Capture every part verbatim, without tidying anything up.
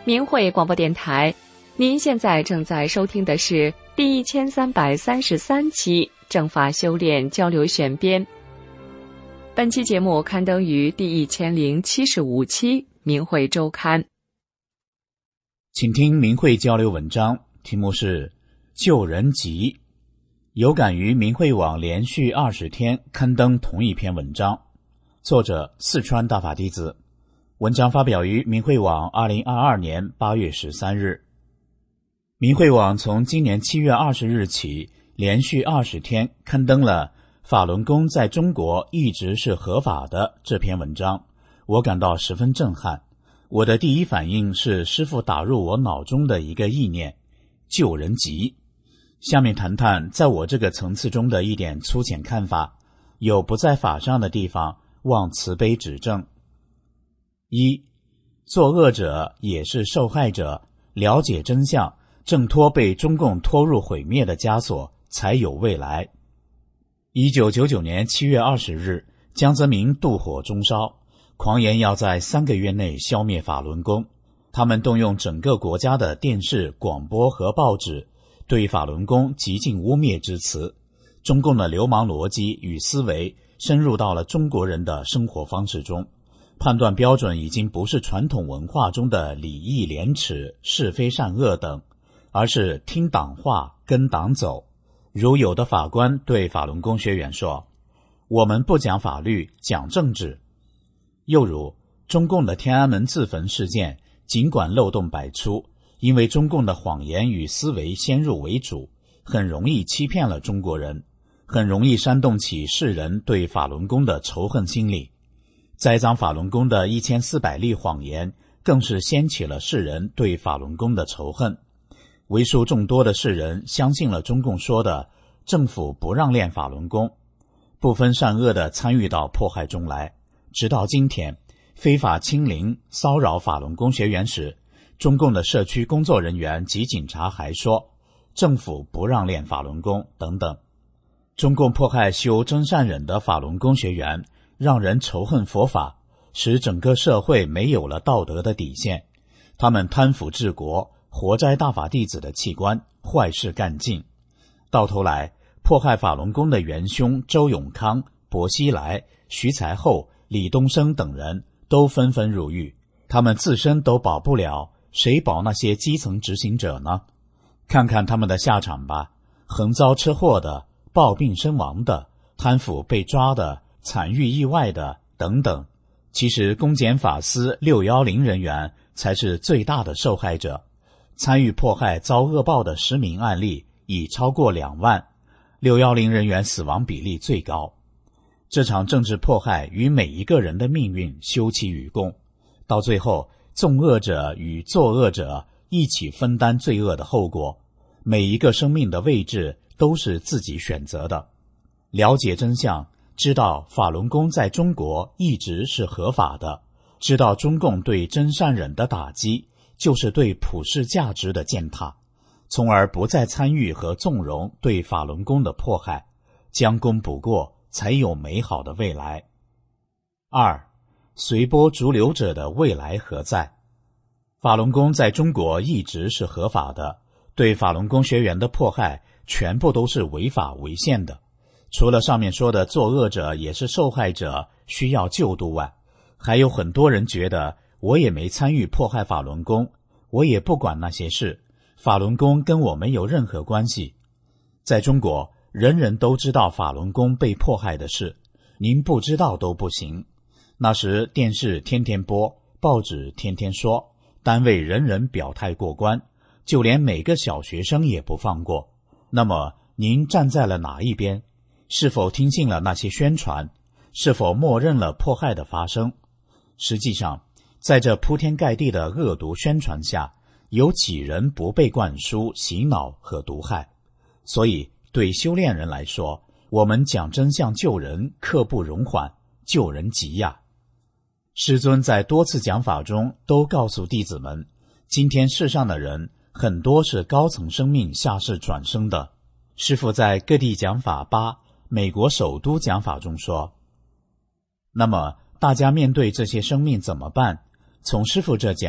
明慧广播电台，您现在正在收听的是第一千三百三十三期正法修炼交流选编。本期节目刊登于第一千零七十五期明慧周刊。 请听明慧交流文章，题目是救人急。有感于明慧网连续二十天刊登同一篇文章，作者四川大法弟子。文章发表于明慧网二零二二年八月十三日。明慧网从今年七月二十日起，连续二十天刊登了法轮功在中国一直是合法的这篇文章，我感到十分震撼。我的第一反应是师父打入我脑中的一个意念：救人急。下面谈谈在我这个层次中的一点粗浅看法，有不在法上的地方，望慈悲指正。一，作恶者也是受害者，了解真相，挣脱被中共拖入毁灭的枷锁，才有未来。一九九九年七月二十日，江泽民妒火中烧，狂言要在三个月内消灭法轮功。他们动用整个国家的电视、广播和报纸，对法轮功极尽污蔑之词。中共的流氓逻辑与思维深入到了中国人的生活方式中，判断标准已经不是传统文化中的礼义廉耻、是非善恶等，而是听党话，跟党走。如有的法官对法轮功学员说：“我们不讲法律，讲政治。”又如中共的天安门自焚事件，尽管漏洞百出，因为中共的谎言与思维先入为主，很容易欺骗了中国人，很容易煽动起世人对法轮功的仇恨心理。栽赃法轮功的一千四百例谎言，更是掀起了世人对法轮功的仇恨。为数众多的世人相信了中共说的政府不让练法轮功，不分善恶地参与到迫害中来。直到今天，非法侵凌骚扰法轮功学员时，中共的社区工作人员及警察还说政府不让练法轮功等等。中共迫害修真善忍的法轮功学员，让人仇恨佛法，使整个社会没有了道德的底线。他们贪腐治国，活摘大法弟子的器官，坏事干尽。到头来，迫害法轮功的元凶周永康、薄熙来、徐才厚、李东生等人都纷纷入狱，他们自身都保不了，谁保那些基层执行者呢？看看他们的下场吧，横遭车祸的、暴病身亡的、贪腐被抓的、惨遇意外的等等。其实公检法司六一零人员才是最大的受害者，参与迫害遭恶报的实名案例已超过两万，六一零人员死亡比例最高。这场政治迫害与每一个人的命运休戚与共，到最后纵恶者与作恶者一起分担罪恶的后果。每一个生命的位置都是自己选择的。了解真相，知道法轮功在中国一直是合法的，知道中共对真善忍的打击就是对普世价值的践踏，从而不再参与和纵容对法轮功的迫害，将功补过，才有美好的未来。二，随波逐流者的未来何在？法轮功在中国一直是合法的，对法轮功学员的迫害全部都是违法违宪的。除了上面说的作恶者也是受害者，需要救度外，还有很多人觉得我也没参与迫害法轮功，我也不管那些事，法轮功跟我没有任何关系。在中国，人人都知道法轮功被迫害的事，您不知道都不行。那时电视天天播，报纸天天说，单位人人表态过关，就连每个小学生也不放过。那么您站在了哪一边？是否听信了那些宣传？是否默认了迫害的发生？实际上，在这铺天盖地的恶毒宣传下，有几人不被灌输、洗脑和毒害？所以对修炼人来说，我们讲真相救人，刻不容缓，救人急呀。师尊在多次讲法中都告诉弟子们，今天世上的人很多是高层生命下世转生的。师父在各地讲法八美国首都讲法中说，那么大家面对这些生命怎么办？从师父这讲，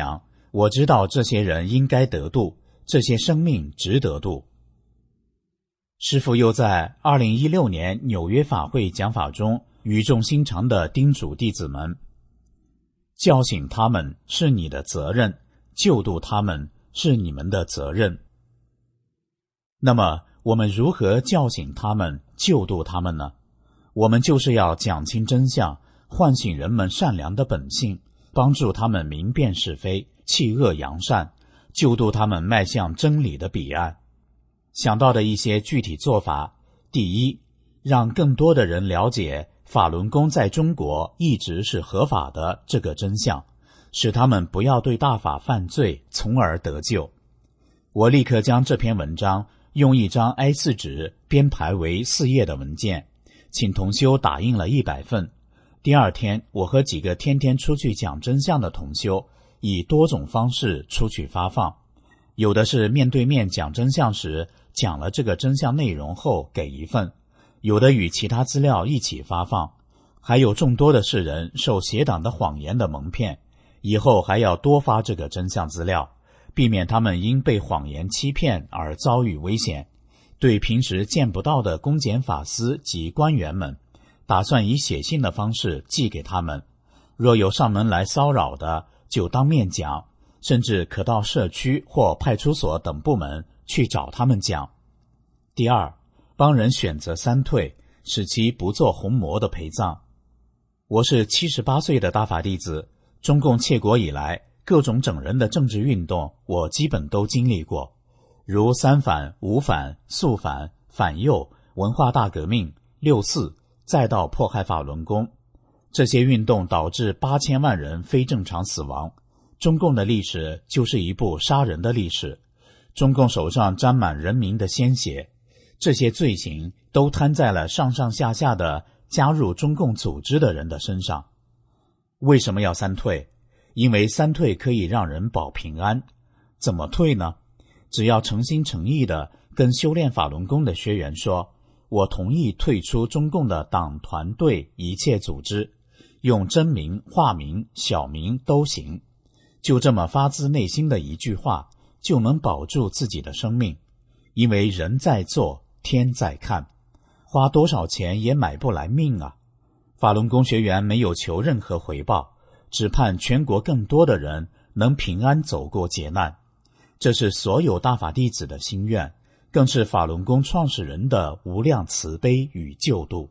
我知道这些人应该得度，这些生命值得度。师父又在二零一六年纽约法会讲法中语重心长地叮嘱弟子们，叫醒他们是你的责任，救度他们是你们的责任。那么我们如何叫醒他们，救度他们呢？我们就是要讲清真相，唤醒人们善良的本性，帮助他们明辨是非，弃恶扬善，救度他们迈向真理的彼岸。想到的一些具体做法，第一，让更多的人了解法轮功在中国一直是合法的这个真相，使他们不要对大法犯罪，从而得救。我立刻将这篇文章用一张 A 四 纸编排为四页的文件，请同修打印了一百份。第二天，我和几个天天出去讲真相的同修，以多种方式出去发放。有的是面对面讲真相时，讲了这个真相内容后给一份，有的与其他资料一起发放，还有众多的世人受邪党的谎言的蒙骗，以后还要多发这个真相资料，避免他们因被谎言欺骗而遭遇危险。对平时见不到的公检法司及官员们，打算以写信的方式寄给他们，若有上门来骚扰的，就当面讲，甚至可到社区或派出所等部门去找他们讲。第二，帮人选择三退，使其不做红魔的陪葬。我是七十八岁的大法弟子，中共窃国以来，各种整人的政治运动我基本都经历过，如三反、五反、肃反、反右、文化大革命、六四，再到迫害法轮功。这些运动导致八千万人非正常死亡。中共的历史就是一部杀人的历史，中共手上沾满人民的鲜血，这些罪行都摊在了上上下下的加入中共组织的人的身上。为什么要三退？因为三退可以让人保平安。怎么退呢？只要诚心诚意地跟修炼法轮功的学员说，我同意退出中共的党团队一切组织，用真名、化名、小名都行。就这么发自内心的一句话，就能保住自己的生命。因为人在做，天在看，花多少钱也买不来命啊！法轮功学员没有求任何回报，只盼全国更多的人能平安走过劫难。这是所有大法弟子的心愿，更是法轮功创始人的无量慈悲与救度。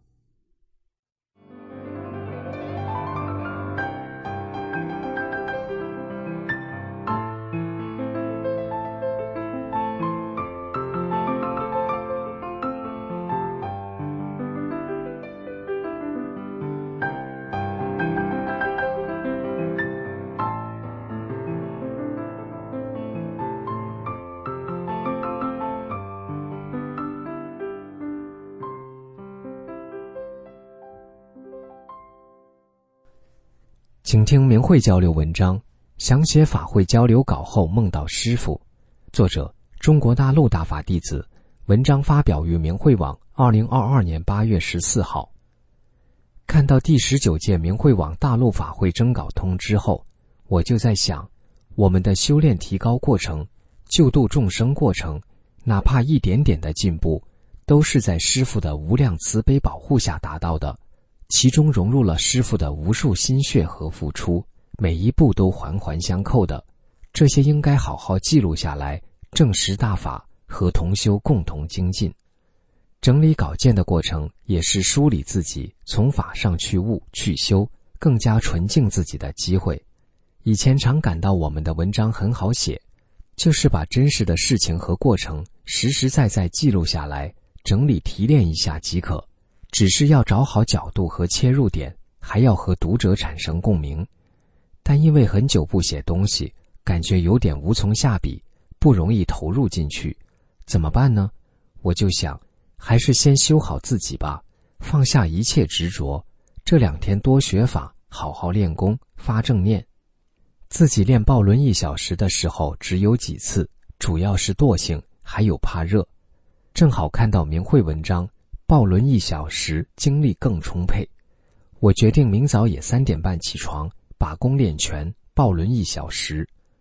请听明慧交流文章，详写法会交流稿后梦到师父。作者：中国大陆大法弟子。文章发表于明慧网，二零二二年八月十四号。看到第十九届明慧网大陆法会征稿通知后，我就在想，我们的修炼提高过程、救度众生过程，哪怕一点点的进步，都是在师父的无量慈悲保护下达到的。其中融入了师父的无数心血和付出，每一步都环环相扣的，这些应该好好记录下来，证实大法，和同修共同精进。整理稿件的过程也是梳理自己，从法上去悟去修，更加纯净自己的机会。以前常感到我们的文章很好写，就是把真实的事情和过程实实在在记录下来，整理提炼一下即可。只是要找好角度和切入点，还要和读者产生共鸣。但因为很久不写东西，感觉有点无从下笔，不容易投入进去，怎么办呢？我就想，还是先修好自己吧，放下一切执着。这两天多学法，好好练功，发正念。自己练抱轮一小时的时候只有几次，主要是惰性，还有怕热。正好看到明慧文章，抱轮一小时，精力更充沛。我决定明早也三点半起床，把功练全，抱轮一小时。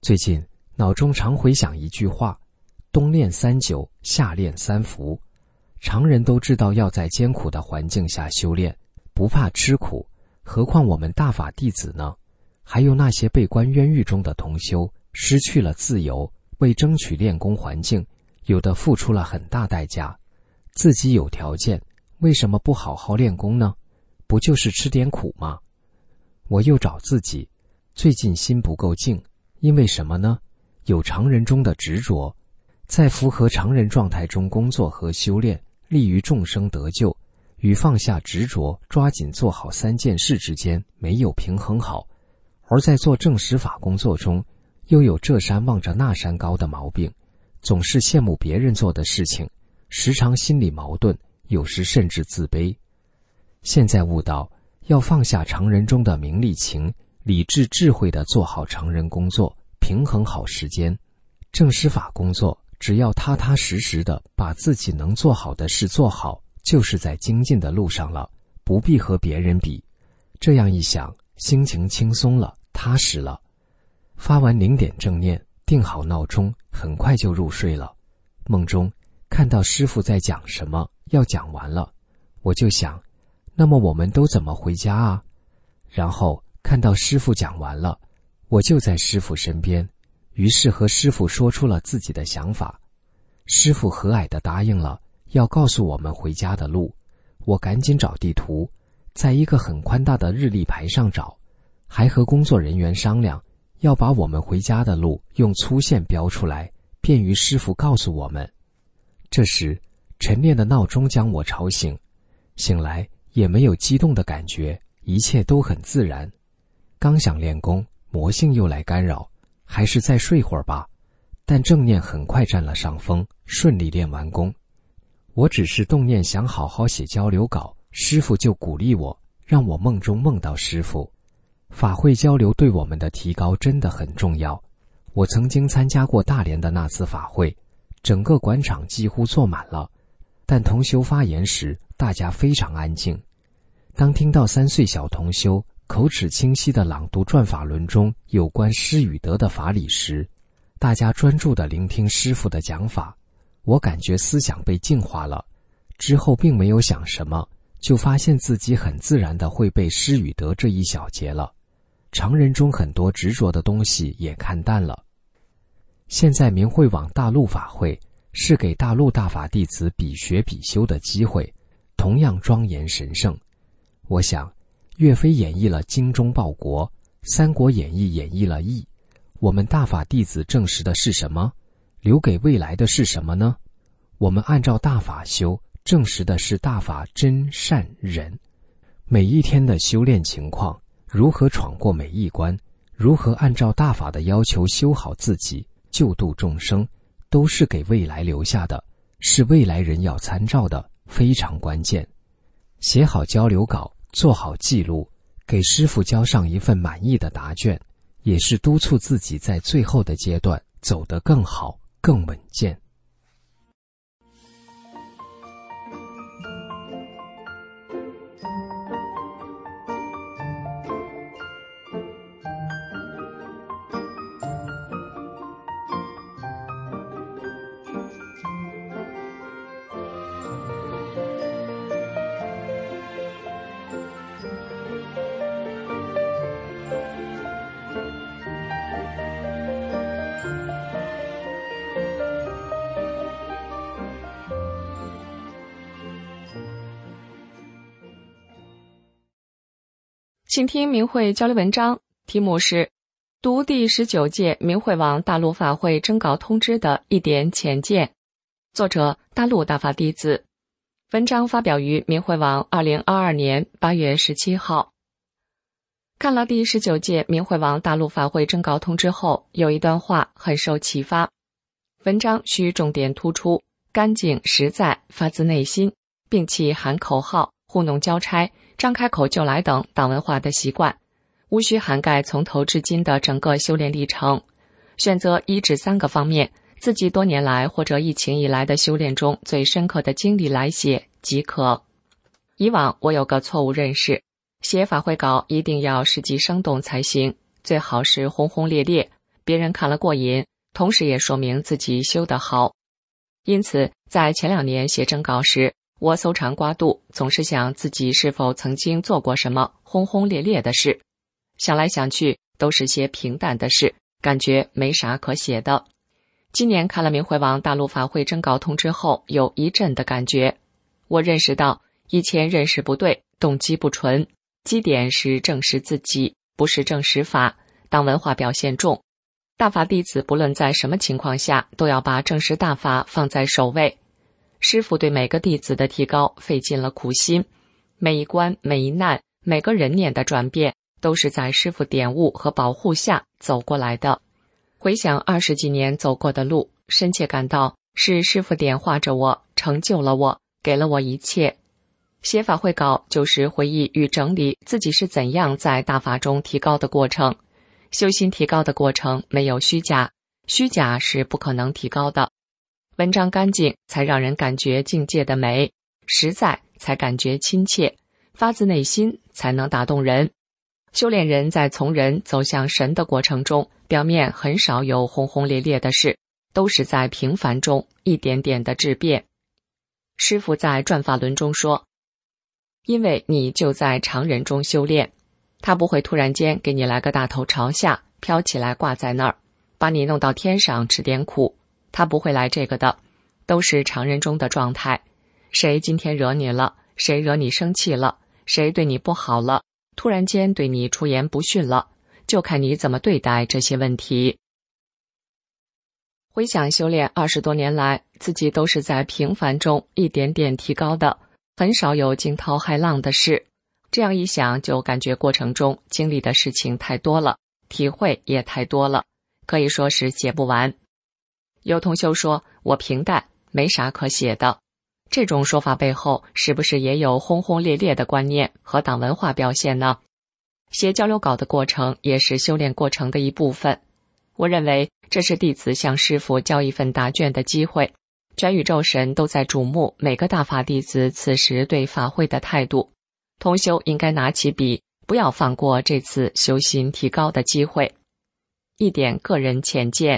最近脑中常回想一句话：冬练三九，夏练三伏。常人都知道要在艰苦的环境下修炼，不怕吃苦，何况我们大法弟子呢？还有那些被关冤狱中的同修，失去了自由，为争取练功环境，有的付出了很大代价。自己有条件，为什么不好好练功呢？不就是吃点苦吗？我又找自己，最近心不够静，因为什么呢？有常人中的执着，在符合常人状态中工作和修炼，利于众生得救，与放下执着，抓紧做好三件事之间没有平衡好。而在做正实法工作中，又有这山望着那山高的毛病，总是羡慕别人做的事情，时常心理矛盾，有时甚至自卑。现在悟到，要放下常人中的名利情，理智智慧地做好常人工作，平衡好时间。正实法工作，只要踏踏实实地把自己能做好的事做好，就是在精进的路上了，不必和别人比。这样一想，心情轻松了，踏实了。发完零点正念，定好闹钟，很快就入睡了。梦中看到师父在讲什么，要讲完了，我就想，那么我们都怎么回家啊？然后看到师父讲完了，我就在师父身边，于是和师父说出了自己的想法。师父和蔼地答应了，要告诉我们回家的路。我赶紧找地图，在一个很宽大的日历牌上找，还和工作人员商量，要把我们回家的路用粗线标出来，便于师父告诉我们。这时晨练的闹钟将我吵醒，醒来也没有激动的感觉，一切都很自然。刚想练功，魔性又来干扰，还是再睡会儿吧。但正念很快占了上风，顺利练完功。我只是动念想好好写交流稿，师父就鼓励我，让我梦中梦到师父。法会交流对我们的提高真的很重要。我曾经参加过大连的那次法会，整个广场几乎坐满了，但同修发言时，大家非常安静。当听到三岁小同修口齿清晰地朗读转法轮中有关施与得的法理时，大家专注地聆听师父的讲法，我感觉思想被净化了。之后并没有想什么，就发现自己很自然地会被施与得这一小节了。常人中很多执着的东西也看淡了。现在明慧网大陆法会是给大陆大法弟子比学比修的机会，同样庄严神圣。我想，岳飞演绎了精忠报国，三国演义演绎了义，我们大法弟子证实的是什么？留给未来的是什么呢？我们按照大法修，证实的是大法真善忍。每一天的修炼情况，如何闯过每一关，如何按照大法的要求修好自己，救度众生，都是给未来留下的，是未来人要参照的，非常关键。写好交流稿，做好记录，给师父交上一份满意的答卷，也是督促自己在最后的阶段走得更好，更稳健。 请听明慧交流文章，题目是读第十九届明慧网大陆法会征稿通知的一点浅见，作者大陆大法弟子。文章发表于明慧网二零二二年八月十七号。看了第十九届明慧网大陆法会征稿通知后，有一段话很受启发。文章需重点突出干净实在，发自内心，摒弃喊口号、糊弄交差、张开口就来等党文化的习惯，无需涵盖从头至今的整个修炼历程，选择一至三个方面，自己多年来或者疫情以来的修炼中最深刻的经历来写即可。以往我有个错误认识，写法会稿一定要实际生动才行，最好是轰轰烈烈， 别人看了过瘾，同时也说明自己修得好。因此，在前两年写征稿时，我搜肠刮肚，总是想自己是否曾经做过什么轰轰烈烈的事。想来想去，都是些平淡的事，感觉没啥可写的。今年看了明慧网大陆法会征稿通知后，有一阵的感觉。我认识到，以前认识不对，动机不纯，基点是证实自己，不是证实法，当文化表现重。大法弟子不论在什么情况下，都要把证实大法放在首位。师父对每个弟子的提高费尽了苦心，每一关每一难，每个人念的转变，都是在师父点悟和保护下走过来的。回想二十几年走过的路，深切感到是师父点化着我，成就了我，给了我一切。写法会稿就是回忆与整理自己是怎样在大法中提高的过程。修心提高的过程没有虚假，虚假是不可能提高的。文章干净，才让人感觉境界的美；实在，才感觉亲切；发自内心，才能打动人。修炼人在从人走向神的过程中，表面很少有轰轰烈烈的事，都是在平凡中一点点的质变。师父在转法轮中说，因为你就在常人中修炼，他不会突然间给你来个大头朝下，飘起来挂在那儿，把你弄到天上吃点苦，他不会来这个的，都是常人中的状态。谁今天惹你了，谁惹你生气了，谁对你不好了，突然间对你出言不逊了，就看你怎么对待这些问题。回想修炼二十多年来，自己都是在平凡中一点点提高的，很少有惊涛骇浪的事。这样一想，就感觉过程中经历的事情太多了，体会也太多了，可以说是写不完。有同修说我平淡，没啥可写的，这种说法背后是不是也有轰轰烈烈的观念和党文化表现呢？写交流稿的过程也是修炼过程的一部分。我认为这是弟子向师父交一份答卷的机会，全宇宙神都在瞩目每个大法弟子此时对法会的态度。同修应该拿起笔，不要放过这次修心提高的机会。一点个人浅见。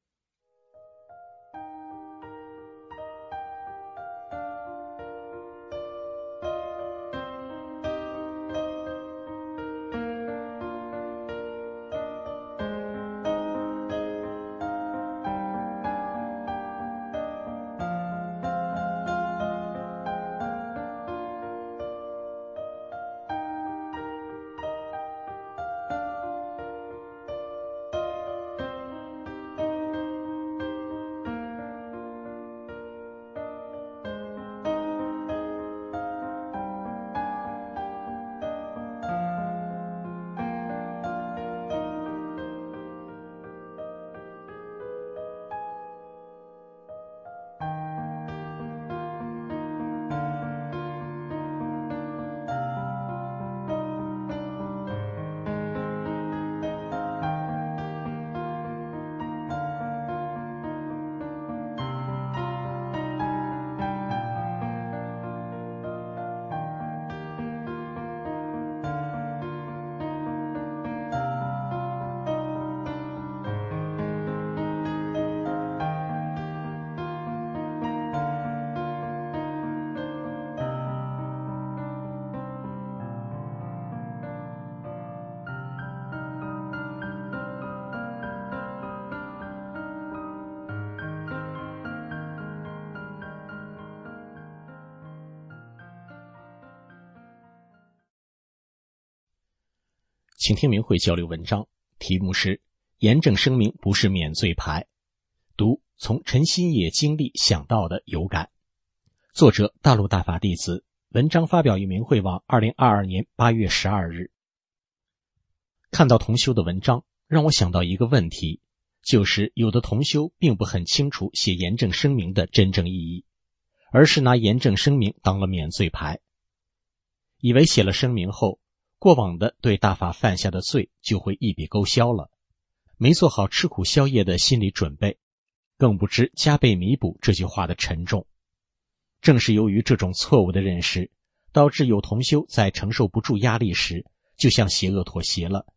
请听明慧交流文章，题目是严正声明不是免罪牌，读从陈新野经历想到的有感。作者大陆大法弟子，文章发表于明慧网二零二二年八月十二日。看到同修的文章，让我想到一个问题，就是有的同修并不很清楚写严正声明的真正意义，而是拿严正声明当了免罪牌，以为写了声明后，过往的对大法犯下的罪就会一笔勾销了，没做好吃苦宵夜的心理准备，更不知加倍弥补这句话的沉重。正是由于这种错误的认识，导致有同修在承受不住压力时，就向邪恶妥协了，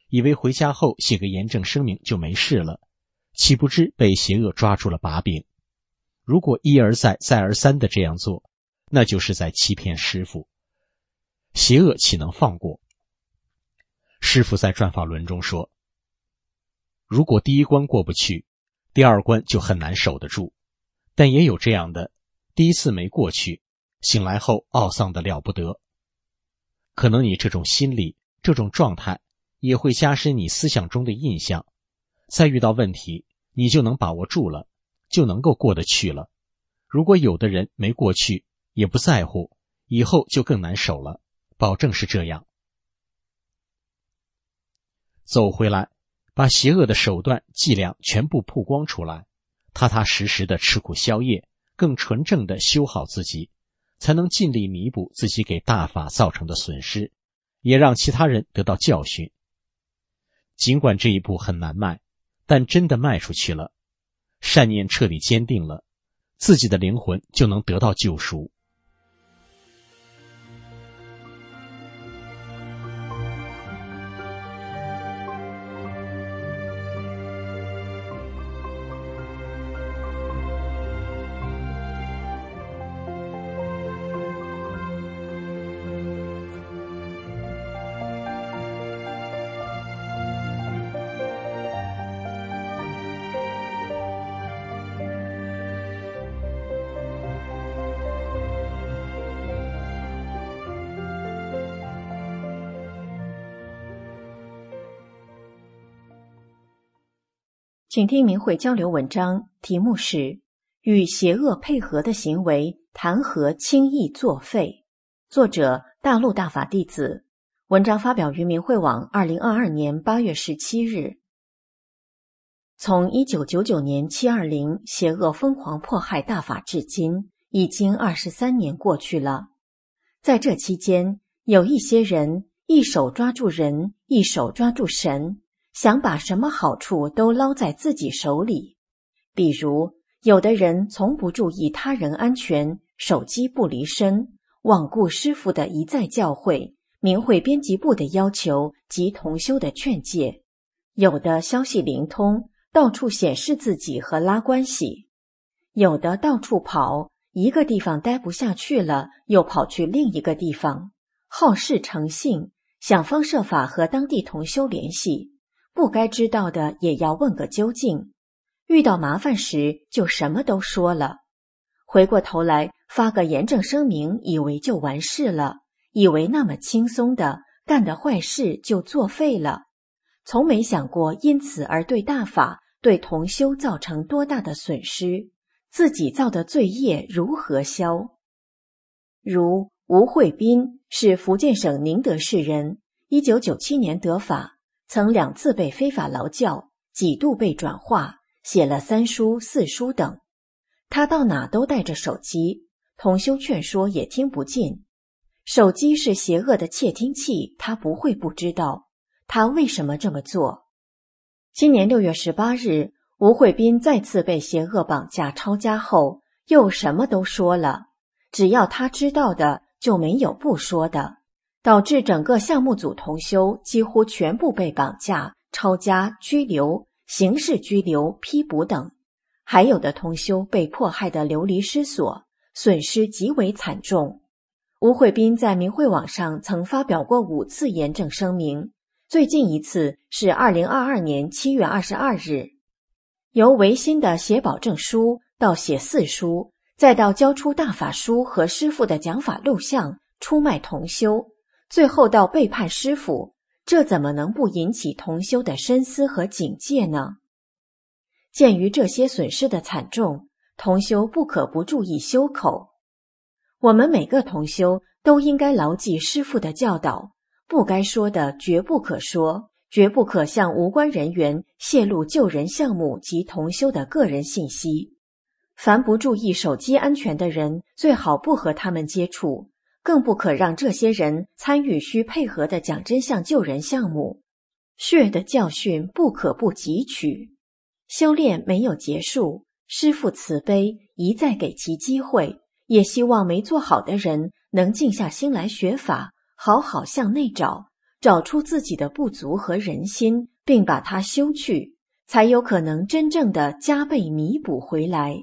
以为回家后写个严正声明就没事了，岂不知被邪恶抓住了把柄。如果一而再再而三的这样做，那就是在欺骗师父，邪恶岂能放过？师父在转法轮中说，如果第一关过不去，第二关就很难守得住，但也有这样的，第一次没过去，醒来后懊丧的了不得。可能你这种心理，这种状态也会加深你思想中的印象，再遇到问题你就能把握住了，就能够过得去了。如果有的人没过去也不在乎，以后就更难守了，保证是这样。走回来，把邪恶的手段伎俩全部曝光出来，踏踏实实的吃苦消业，更纯正的修好自己，才能尽力弥补自己给大法造成的损失，也让其他人得到教训。尽管这一步很难迈，但真的迈出去了，善念彻底坚定了，自己的灵魂就能得到救赎。 请听明慧交流文章，题目是与邪恶配合的行为谈何轻易作废，作者大陆大法弟子，文章发表于明慧网二零二二年八月十七日。从一九九九年七二零邪恶疯狂迫害大法至今，已经二十三年过去了。在这期间，有一些人一手抓住人，一手抓住神，想把什么好处都捞在自己手里。比如，有的人从不注意他人安全，手机不离身，罔顾师父的一再教诲，明慧编辑部的要求及同修的劝诫；有的消息灵通，到处显示自己和拉关系；有的到处跑，一个地方待不下去了，又跑去另一个地方，好事成性，想方设法和当地同修联系，不该知道的也要问个究竟，遇到麻烦时就什么都说了，回过头来发个严正声明，以为就完事了，以为那么轻松的干的坏事就作废了，从没想过因此而对大法对同修造成多大的损失，自己造的罪业如何消。如吴慧斌是福建省宁德市人，一九九七年得法，曾两次被非法劳教，几度被转化，写了三书四书等。他到哪都带着手机，同修劝说也听不进。手机是邪恶的窃听器，他不会不知道，他为什么这么做？今年六月十八日，吴慧斌再次被邪恶绑架抄家后，又什么都说了，只要他知道的就没有不说的，导致整个项目组同修几乎全部被绑架、抄家、拘留、刑事拘留、批捕等，还有的同修被迫害得流离失所，损失极为惨重。吴慧斌在明慧网上曾发表过五次严正声明，最近一次是二零二二年七月二十二日。由维新的写保证书到写四书，再到交出大法书和师父的讲法录像，出卖同修，最后到背叛师父，这怎么能不引起同修的深思和警戒呢？鉴于这些损失的惨重，同修不可不注意修口。我们每个同修都应该牢记师父的教导，不该说的绝不可说，绝不可向无关人员泄露救人项目及同修的个人信息。凡不注意手机安全的人，最好不和他们接触，更不可让这些人参与需配合的讲真相救人项目。血的教训不可不汲取。修炼没有结束，师父慈悲，一再给其机会，也希望没做好的人能静下心来学法，好好向内找， 找出自己的不足和人心，并把它修去，才有可能真正的加倍弥补回来。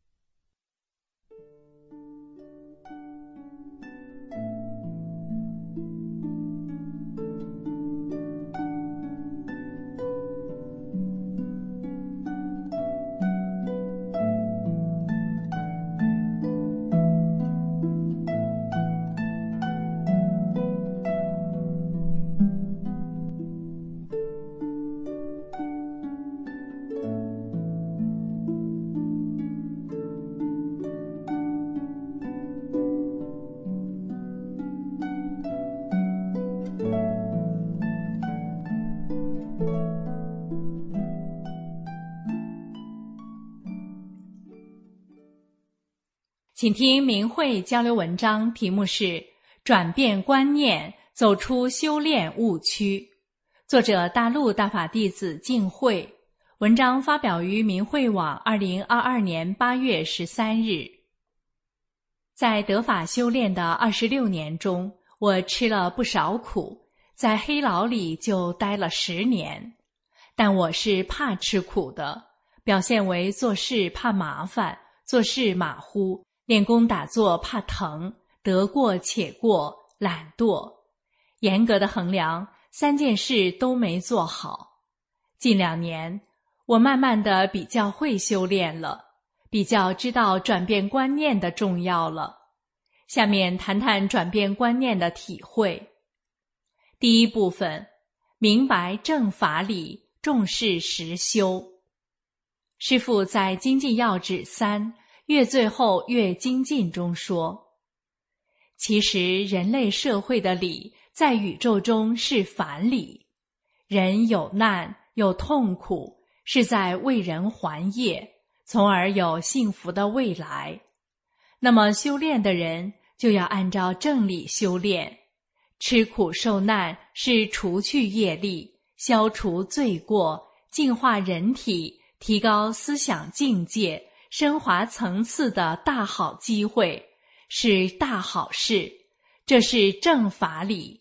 请听明慧交流文章，题目是转变观念，走出修炼误区。作者大陆大法弟子净慧，文章发表于明慧网二零二二年八月十三日。在得法修炼的二十六年中，我吃了不少苦，在黑牢里就待了十年。但我是怕吃苦的，表现为做事怕麻烦，做事马虎，练功打坐怕疼，得过且过，懒惰。严格的衡量，三件事都没做好。近两年，我慢慢的比较会修炼了，比较知道转变观念的重要了。下面谈谈转变观念的体会。第一部分，明白正法理，重视实修。师父在《精进要旨三》越最后越精进中说，其实人类社会的理在宇宙中是反理，人有难有痛苦，是在为人还业，从而有幸福的未来。那么修炼的人就要按照正理修炼，吃苦受难是除去业力，消除罪过，净化人体，提高思想境界，升华层次的大好机会，是大好事，这是正法理。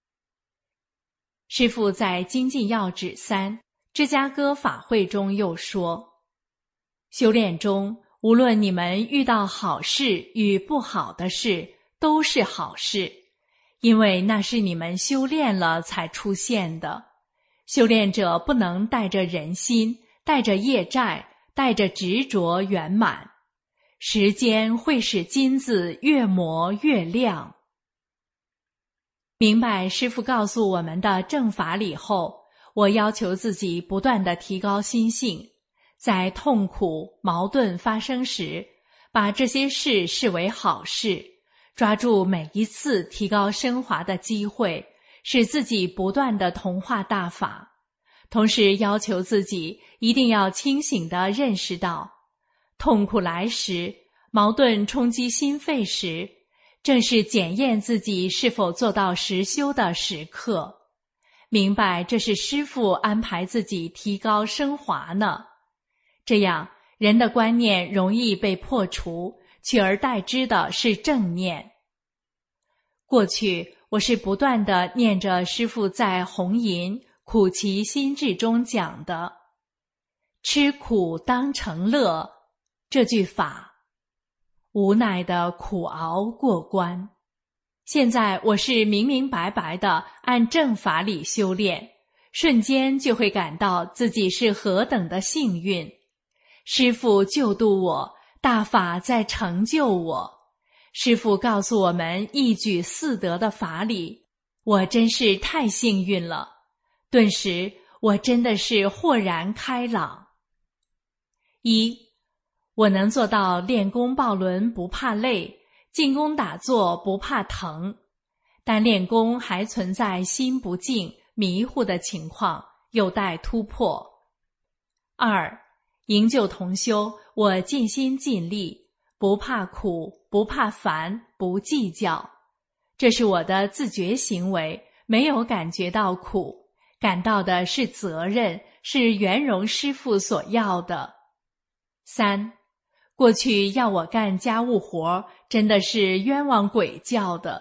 师父在《精进要旨三》芝加哥法会中又说，修炼中无论你们遇到好事与不好的事，都是好事，因为那是你们修炼了才出现的。修炼者不能带着人心，带着业债，带着执着圆满，时间会使金子越磨越亮。明白师父告诉我们的正法理后，我要求自己不断地提高心性，在痛苦矛盾发生时，把这些事视为好事，抓住每一次提高升华的机会，使自己不断地同化大法。同时要求自己一定要清醒地认识到，痛苦来时，矛盾冲击心肺时，正是检验自己是否做到实修的时刻。明白这是师父安排自己提高升华呢，这样人的观念容易被破除，取而代之的是正念。过去我是不断地念着师父在红银苦其心志中讲的吃苦当成乐这句法，无奈的苦熬过关。现在我是明明白白的按正法理修炼，瞬间就会感到自己是何等的幸运。师父救度我，大法在成就我。师父告诉我们一举四得的法理，我真是太幸运了。顿时我真的是豁然开朗。一，我能做到练功抱轮不怕累，进攻打坐不怕疼，但练功还存在心不静迷糊的情况，有待突破。二，营救同修，我尽心尽力，不怕苦，不怕烦，不计较，这是我的自觉行为，没有感觉到苦，感到的是责任，是圆融师父所要的。三，过去要我干家务活，真的是冤枉鬼叫的，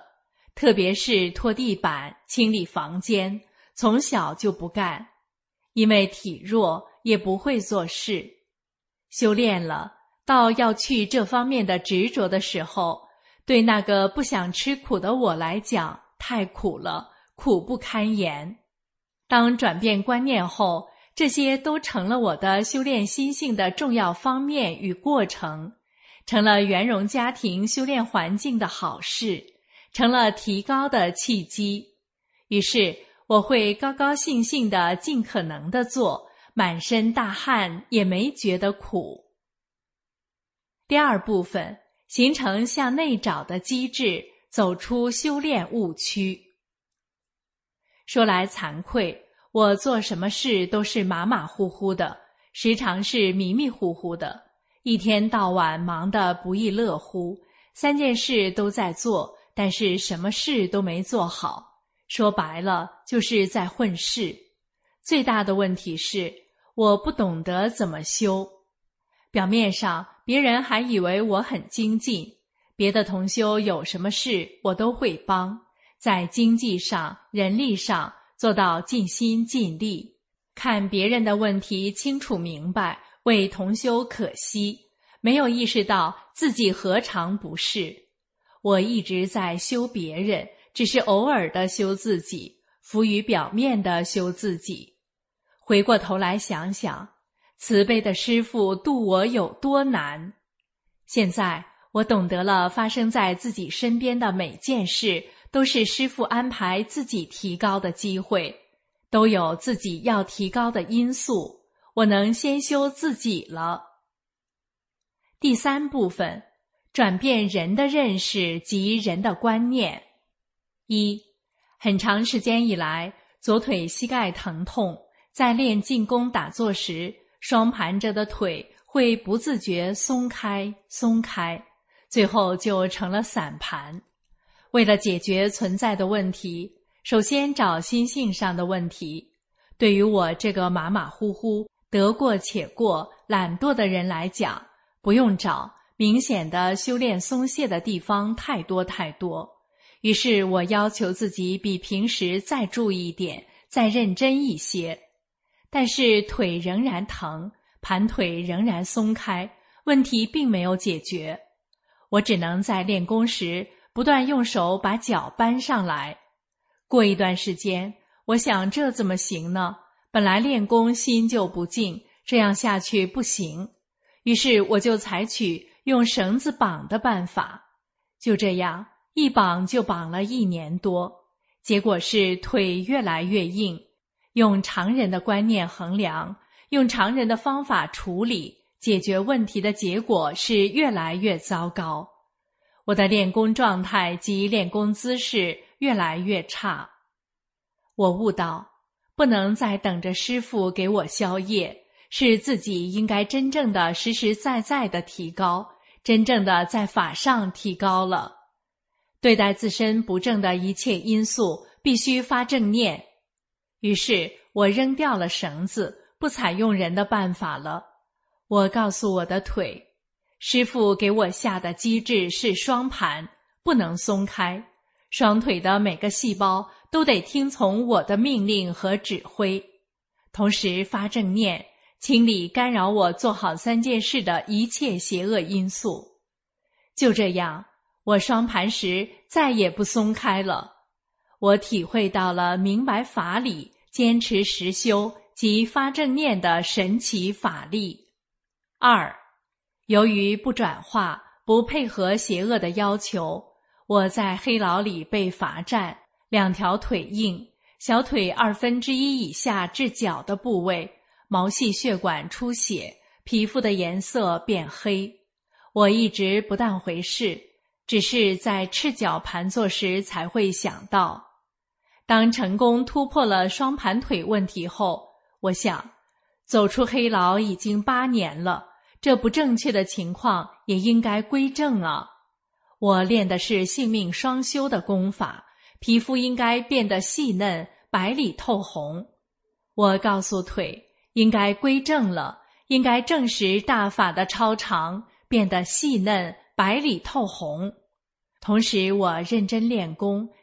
特别是拖地板、清理房间，从小就不干，因为体弱也不会做事。修炼了，到要去这方面的执着的时候，对那个不想吃苦的我来讲，太苦了，苦不堪言。当转变观念后，这些都成了我的修炼心性的重要方面与过程，成了圆融家庭修炼环境的好事，成了提高的契机。于是我会高高兴兴地尽可能地做，满身大汗也没觉得苦。第二部分，形成向内找的机制，走出修炼误区。说来惭愧，我做什么事都是马马虎虎的，时常是迷迷糊糊的，一天到晚忙得不亦乐乎，三件事都在做，但是什么事都没做好。说白了，就是在混事。最大的问题是，我不懂得怎么修。表面上，别人还以为我很精进，别的同修有什么事，我都会帮，在经济上、人力上做到尽心尽力。看别人的问题清楚明白，为同修可惜，没有意识到自己何尝不是。我一直在修别人，只是偶尔的修自己，浮于表面的修自己。回过头来想想，慈悲的师父度我有多难。现在我懂得了，发生在自己身边的每件事都是师父安排自己提高的机会，都有自己要提高的因素，我能先修自己了。第三部分，转变人的认识及人的观念。一，很长时间以来，左腿膝盖疼痛，在练静功打坐时，双盘着的腿会不自觉松开松开，最后就成了散盘。为了解决存在的问题，首先找心性上的问题。对于我这个马马虎虎、得过且过、懒惰的人来讲，不用找，明显的修炼松懈的地方太多太多。于是我要求自己比平时再注意一点，再认真一些。但是腿仍然疼，盘腿仍然松开，问题并没有解决。我只能在练功时不断用手把脚搬上来。过一段时间，我想这怎么行呢？本来练功心就不静，这样下去不行。于是我就采取用绳子绑的办法。就这样，一绑就绑了一年多，结果是腿越来越硬。用常人的观念衡量，用常人的方法处理，解决问题的结果是越来越糟糕。我的练功状态及练功姿势越来越差。我悟到，不能再等着师父给我消业，是自己应该真正的实实在在的提高，真正的在法上提高了。对待自身不正的一切因素，必须发正念。于是我扔掉了绳子，不采用人的办法了。我告诉我的腿，师父给我下的机制是双盘，不能松开。双腿的每个细胞都得听从我的命令和指挥，同时发正念，清理干扰我做好三件事的一切邪恶因素。就这样，我双盘时再也不松开了。我体会到了明白法理、坚持实修及发正念的神奇法力。二，由于不转化、不配合邪恶的要求，我在黑牢里被罚站，两条腿硬，小腿二分之一以下至脚的部位，毛细血管出血，皮肤的颜色变黑。我一直不当回事，只是在赤脚盘坐时才会想到。当成功突破了双盘腿问题后，我想，走出黑牢已经八年了，这不正确的情况也应该归正啊。我练的是性命双修的功法，皮肤应该变得细嫩，白里透红。我告诉腿，应该归正了，应该证实大法的超常，变得细嫩，白里透红。同时我认真练功，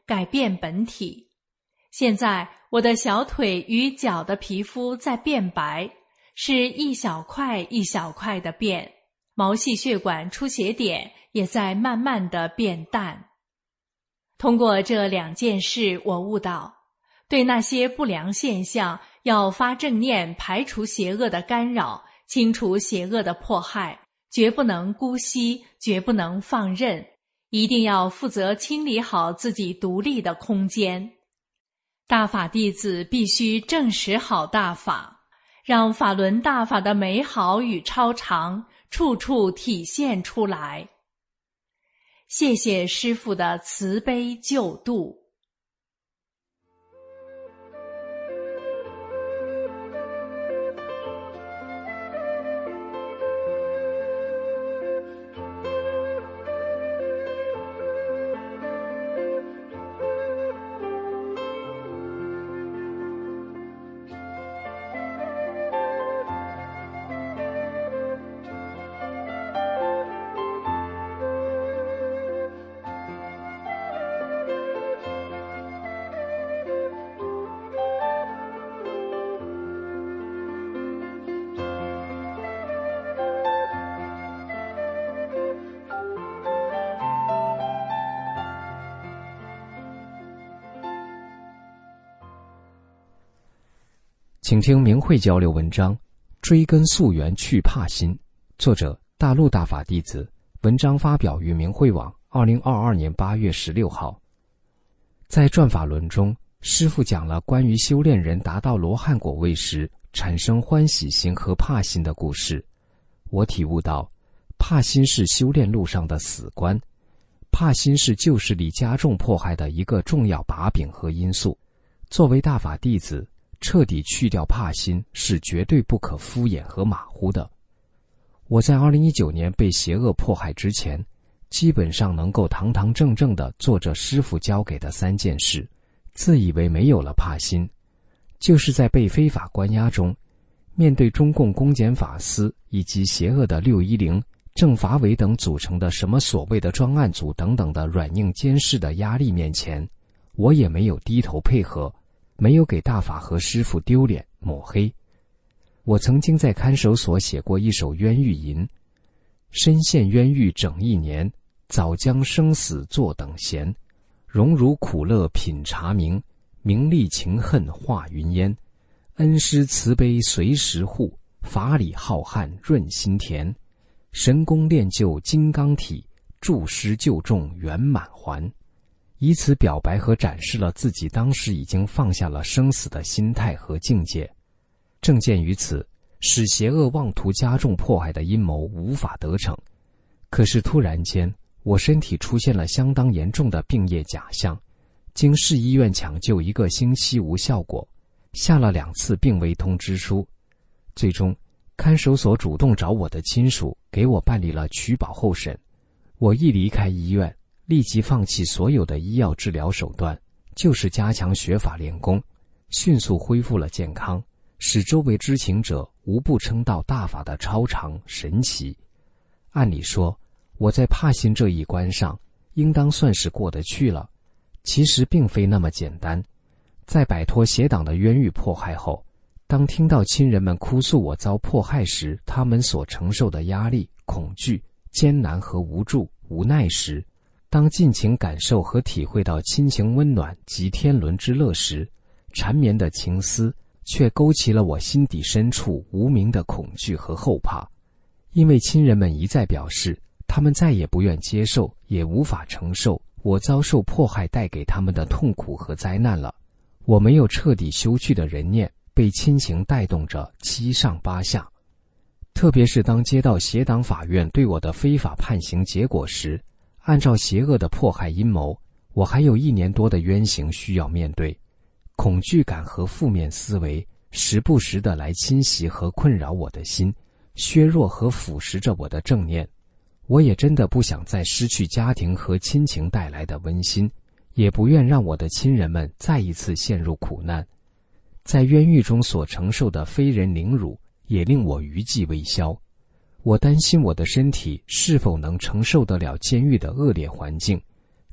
改变本体。现在我的小腿与脚的皮肤在变白，是一小块一小块的变，毛细血管出血点也在慢慢的变淡。通过这两件事，我悟到，对那些不良现象要发正念，排除邪恶的干扰，清除邪恶的迫害，绝不能姑息，绝不能放任，一定要负责清理好自己独立的空间。大法弟子必须证实好大法，让法轮大法的美好与超常处处体现出来。谢谢师父的慈悲救度。 请听明慧交流文章《追根溯源去怕心》，作者大陆大法弟子，文章发表于明慧网二零二二年八月十六号。在转法轮中，师父讲了关于修炼人达到罗汉果位时产生欢喜心和怕心的故事。我体悟到，怕心是修炼路上的死关，怕心是旧势力加重迫害的一个重要把柄和因素。作为大法弟子，彻底去掉怕心是绝对不可敷衍和马虎的。我在二零一九年被邪恶迫害之前，基本上能够堂堂正正地做着师父教给的三件事，自以为没有了怕心。就是在被非法关押中，面对中共公检法司以及邪恶的六一零、政法委等组成的什么所谓的专案组等等的软硬兼施的压力面前，我也没有低头配合，没有给大法和师父丢脸抹黑。我曾经在看守所写过一首冤狱吟：身陷冤狱整一年，早将生死坐等闲，荣辱苦乐品茶茗，名利情恨化云烟，恩师慈悲随时护，法理浩瀚润心田，神功练就金刚体，助师救众圆满还。以此表白和展示了自己当时已经放下了生死的心态和境界。正见于此，使邪恶妄图加重迫害的阴谋无法得逞。可是突然间，我身体出现了相当严重的病业假象，经市医院抢救一个星期无效果，下了两次病危通知书。最终，看守所主动找我的亲属给我办理了取保候审。我一离开医院，立即放弃所有的医药治疗手段，就是加强学法练功，迅速恢复了健康，使周围知情者无不称道大法的超常神奇。按理说，我在怕心这一关上应当算是过得去了，其实并非那么简单。在摆脱邪党的冤狱迫害后，当听到亲人们哭诉我遭迫害时，他们所承受的压力、恐惧、艰难和无助、无奈时，当尽情感受和体会到亲情温暖及天伦之乐时，缠绵的情思却勾起了我心底深处无名的恐惧和后怕。因为亲人们一再表示，他们再也不愿接受，也无法承受我遭受迫害带给他们的痛苦和灾难了。我没有彻底修去的人念，被亲情带动着七上八下。特别是当接到邪党法院对我的非法判刑结果时，按照邪恶的迫害阴谋，我还有一年多的冤刑需要面对。恐惧感和负面思维时不时地来侵袭和困扰我的心，削弱和腐蚀着我的正念。我也真的不想再失去家庭和亲情带来的温馨，也不愿让我的亲人们再一次陷入苦难。在冤狱中所承受的非人凌辱也令我余悸未消。我担心我的身体是否能承受得了监狱的恶劣环境，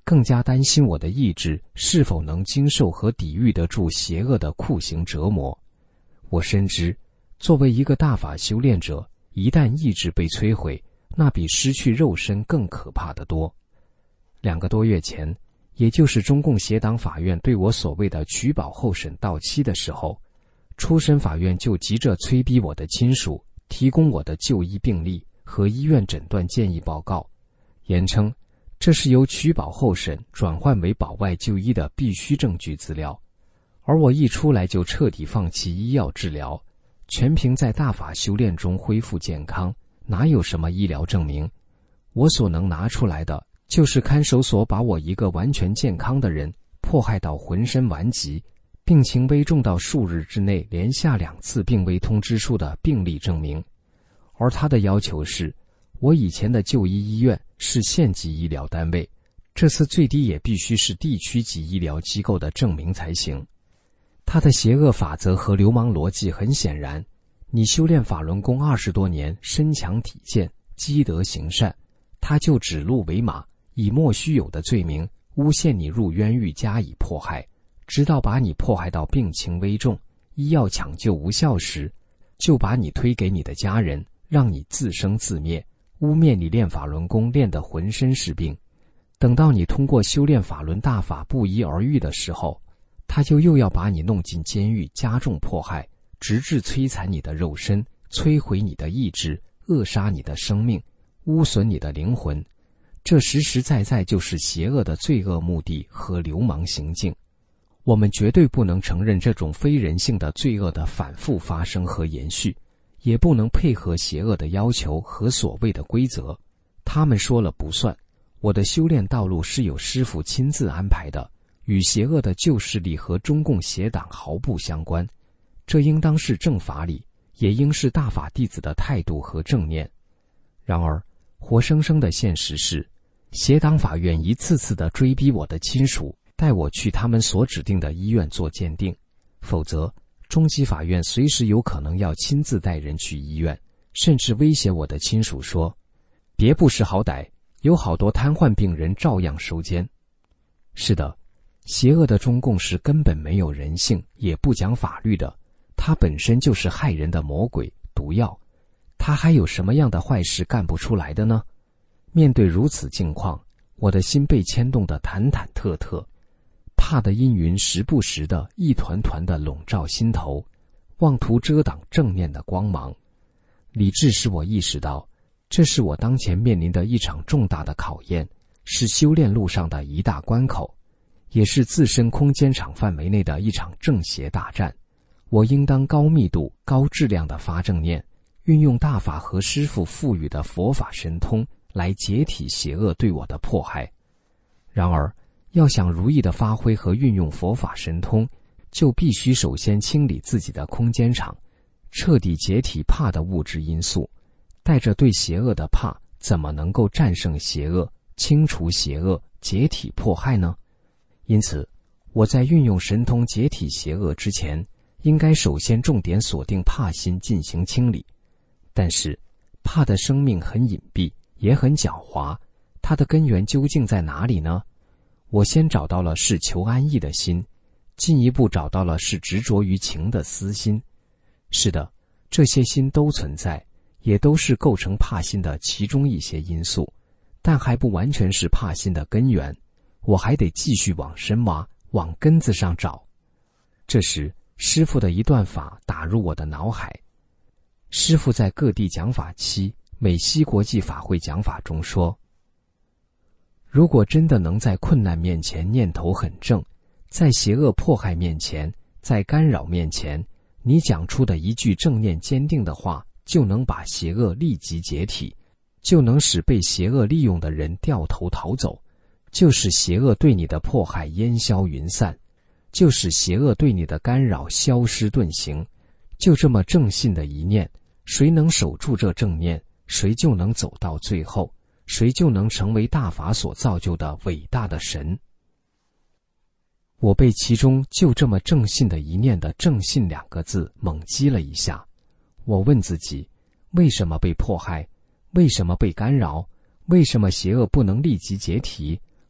更加担心我的意志是否能经受和抵御得住邪恶的酷刑折磨。我深知，作为一个大法修炼者，一旦意志被摧毁，那比失去肉身更可怕得多。两个多月前，也就是中共协党法院对我所谓的取保候审到期的时候，初审法院就急着催逼我的亲属提供我的就医病历和医院诊断建议报告，言称这是由取保候审转换为保外就医的必须证据资料。而我一出来就彻底放弃医药治疗，全凭在大法修炼中恢复健康，哪有什么医疗证明？我所能拿出来的就是看守所把我一个完全健康的人迫害到浑身顽疾，病情危重到数日之内连下两次病危通知书的病历证明。而他的要求是，我以前的就医医院是县级医疗单位，这次最低也必须是地区级医疗机构的证明才行。他的邪恶法则和流氓逻辑很显然，你修炼法轮功二十多年，身强体健，积德行善，他就指鹿为马，以莫须有的罪名诬陷你入冤狱，加以迫害，直到把你迫害到病情危重，医药抢救无效时，就把你推给你的家人，让你自生自灭，污蔑你练法轮功练得浑身是病。等到你通过修炼法轮大法不医而愈的时候，他就又要把你弄进监狱，加重迫害，直至摧残你的肉身，摧毁你的意志，扼杀你的生命，污损你的灵魂。这实实在在就是邪恶的罪恶目的和流氓行径。我们绝对不能承认这种非人性的罪恶的反复发生和延续，也不能配合邪恶的要求和所谓的规则。他们说了不算，我的修炼道路是有师父亲自安排的，与邪恶的旧势力和中共邪党毫不相关。这应当是正法理，也应是大法弟子的态度和正念。然而，活生生的现实是，邪党法院一次次地追逼我的亲属，带我去他们所指定的医院做鉴定，否则中级法院随时有可能要亲自带人去医院，甚至威胁我的亲属说，别不识好歹，有好多瘫痪病人照样收监。是的，邪恶的中共是根本没有人性，也不讲法律的，它本身就是害人的魔鬼毒药，它还有什么样的坏事干不出来的呢？面对如此境况，我的心被牵动得忐忐忑忑，怕的阴云时不时地一团团地笼罩心头，妄图遮挡正念的光芒。理智使我意识到，这是我当前面临的一场重大的考验，是修炼路上的一大关口，也是自身空间场范围内的一场正邪大战。我应当高密度、高质量的发正念，运用大法和师父赋予的佛法神通来解体邪恶对我的迫害。然而，要想如意的发挥和运用佛法神通，就必须首先清理自己的空间场，彻底解体怕的物质因素。带着对邪恶的怕，怎么能够战胜邪恶、清除邪恶、解体迫害呢？因此，我在运用神通解体邪恶之前，应该首先重点锁定怕心进行清理。但是，怕的生命很隐蔽，也很狡猾，它的根源究竟在哪里呢？我先找到了是求安逸的心，进一步找到了是执着于情的私心。是的，这些心都存在，也都是构成怕心的其中一些因素，但还不完全是怕心的根源，我还得继续往深挖，往根子上找。这时，师父的一段法打入我的脑海。师父在各地讲法期美西国际法会讲法中说，如果真的能在困难面前念头很正，在邪恶迫害面前，在干扰面前，你讲出的一句正念坚定的话，就能把邪恶立即解体，就能使被邪恶利用的人掉头逃走，就使邪恶对你的迫害烟消云散，就使邪恶对你的干扰消失遁形。就这么正信的一念，谁能守住这正念，谁就能走到最后，谁就能成为大法所造就的伟大的神。我被其中就这么正信的一念的正信两个字猛击了一下。我问自己，为什么被迫害？为什么被干扰？为什么邪恶不能立即解体？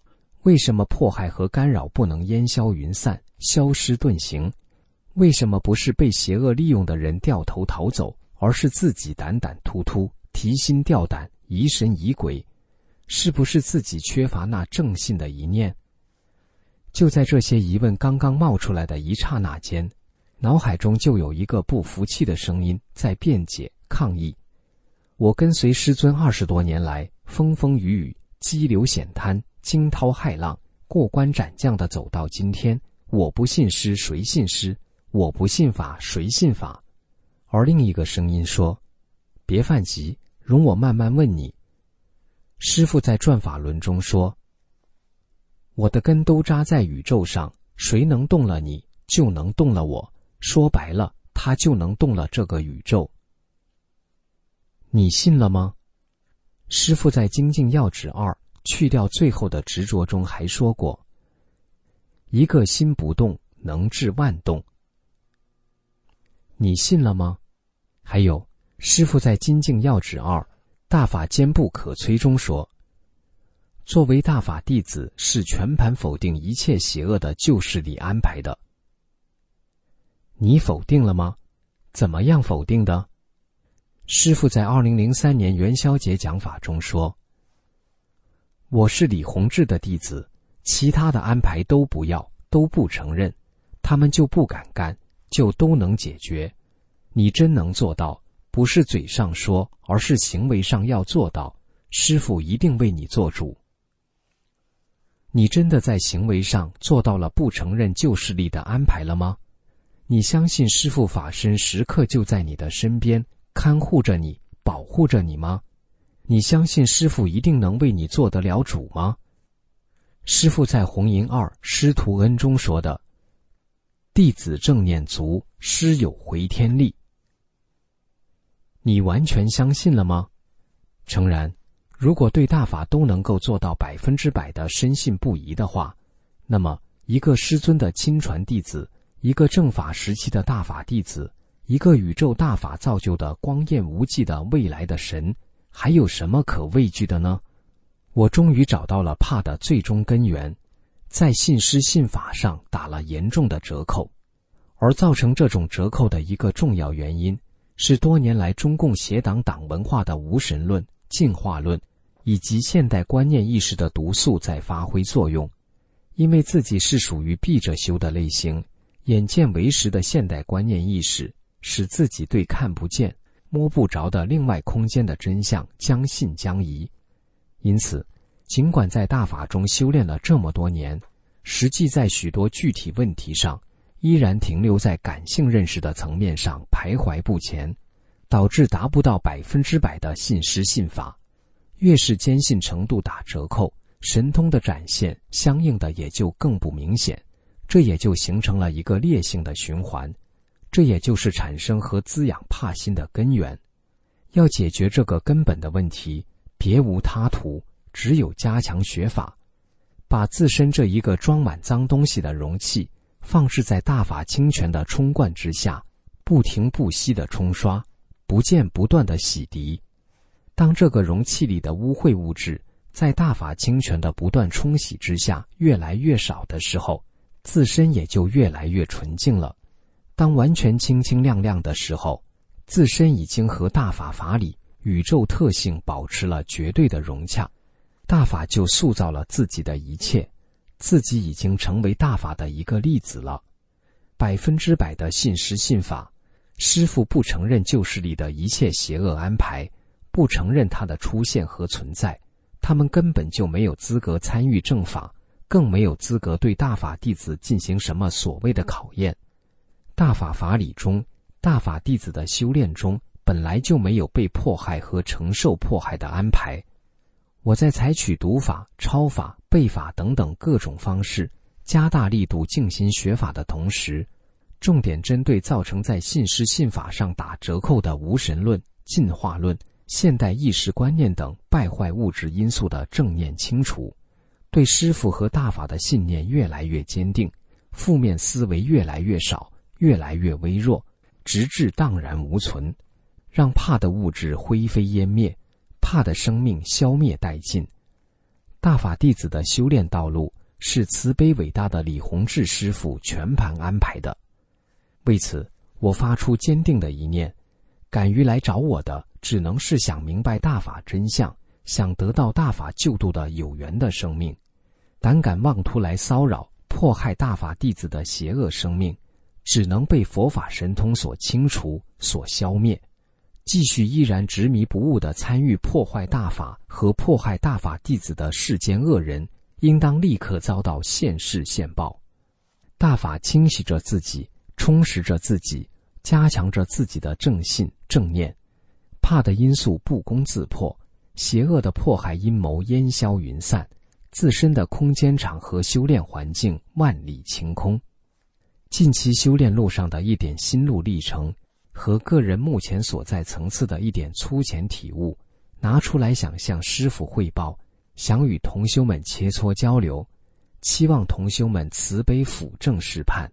为什么迫害和干扰不能烟消云散、消失遁形？为什么不是被邪恶利用的人掉头逃走，而是自己胆胆突突、提心吊胆、疑神疑鬼？是不是自己缺乏那正信的一念？就在这些疑问刚刚冒出来的一刹那间，脑海中就有一个不服气的声音在辩解抗议。我跟随师尊二十多年来，风风雨雨、激流险滩、惊涛骇浪、过关斩将地走到今天，我不信师谁信师，我不信法谁信法。而另一个声音说，别犯急，容我慢慢问你。师父在转法轮中说，我的根都扎在宇宙上，谁能动了你，就能动了我，说白了，他就能动了这个宇宙。你信了吗？师父在精进要旨二去掉最后的执着中还说过，一个心不动，能治万动。你信了吗？还有，师父在精进要旨二大法坚不可摧中说，作为大法弟子是全盘否定一切邪恶的旧势力安排的。你否定了吗？怎么样否定的？师父在二零零三年元宵节讲法中说，我是李洪志的弟子，其他的安排都不要，都不承认，他们就不敢干，就都能解决。你真能做到，不是嘴上说，而是行为上要做到，师父一定为你做主。你真的在行为上做到了不承认旧势力的安排了吗？你相信师父法身时刻就在你的身边，看护着你，保护着你吗？你相信师父一定能为你做得了主吗？师父在弘淫二师徒恩中说的，弟子正念足，师有回天力。你完全相信了吗？诚然，如果对大法都能够做到百分之百的深信不疑的话，那么一个师尊的亲传弟子，一个正法时期的大法弟子，一个宇宙大法造就的光焰无际的未来的神，还有什么可畏惧的呢？我终于找到了怕的最终根源，在信师信法上打了严重的折扣。而造成这种折扣的一个重要原因，是多年来中共邪党党文化的无神论、进化论以及现代观念意识的毒素在发挥作用。因为自己是属于闭着修的类型，眼见为实的现代观念意识使自己对看不见、摸不着的另外空间的真相将信将疑。因此，尽管在大法中修炼了这么多年，实际在许多具体问题上依然停留在感性认识的层面上徘徊不前，导致达不到百分之百的信师信法。越是坚信程度打折扣，神通的展现相应的也就更不明显，这也就形成了一个劣性的循环，这也就是产生和滋养怕心的根源。要解决这个根本的问题，别无他途，只有加强学法，把自身这一个装满脏东西的容器放置在大法清泉的冲灌之下，不停不息地冲刷，不间不断地洗涤。当这个容器里的污秽物质在大法清泉的不断冲洗之下越来越少的时候，自身也就越来越纯净了。当完全清清亮亮的时候，自身已经和大法法理、宇宙特性保持了绝对的融洽，大法就塑造了自己的一切，自己已经成为大法的一个粒子了。百分之百的信师信法，师父不承认旧势力的一切邪恶安排，不承认它的出现和存在，他们根本就没有资格参与正法，更没有资格对大法弟子进行什么所谓的考验。大法法理中，大法弟子的修炼中本来就没有被迫害和承受迫害的安排。我在采取读法、抄法、背法等等各种方式，加大力度静心学法的同时，重点针对造成在信师信法上打折扣的无神论、进化论、现代意识观念等败坏物质因素的正念清除，对师父和大法的信念越来越坚定，负面思维越来越少，越来越微弱，直至荡然无存，让怕的物质灰飞烟灭，怕的生命消灭殆尽。 大法弟子的修炼道路是慈悲伟大的李洪志师父全盘安排的。为此，我发出坚定的一念，敢于来找我的只能是想明白大法真相，想得到大法救度的有缘的生命。胆敢妄图来骚扰迫害大法弟子的邪恶生命，只能被佛法神通所清除所消灭。继续依然执迷不悟地参与破坏大法和迫害大法弟子的世间恶人，应当立刻遭到现世现报。大法清洗着自己，充实着自己，加强着自己的正信正念，怕的因素不攻自破，邪恶的迫害阴谋烟消云散，自身的空间场和修炼环境万里晴空。近期修炼路上的一点心路历程和个人目前所在层次的一点粗浅体悟，拿出来想向师父汇报，想与同修们切磋交流，期望同修们慈悲辅正示判。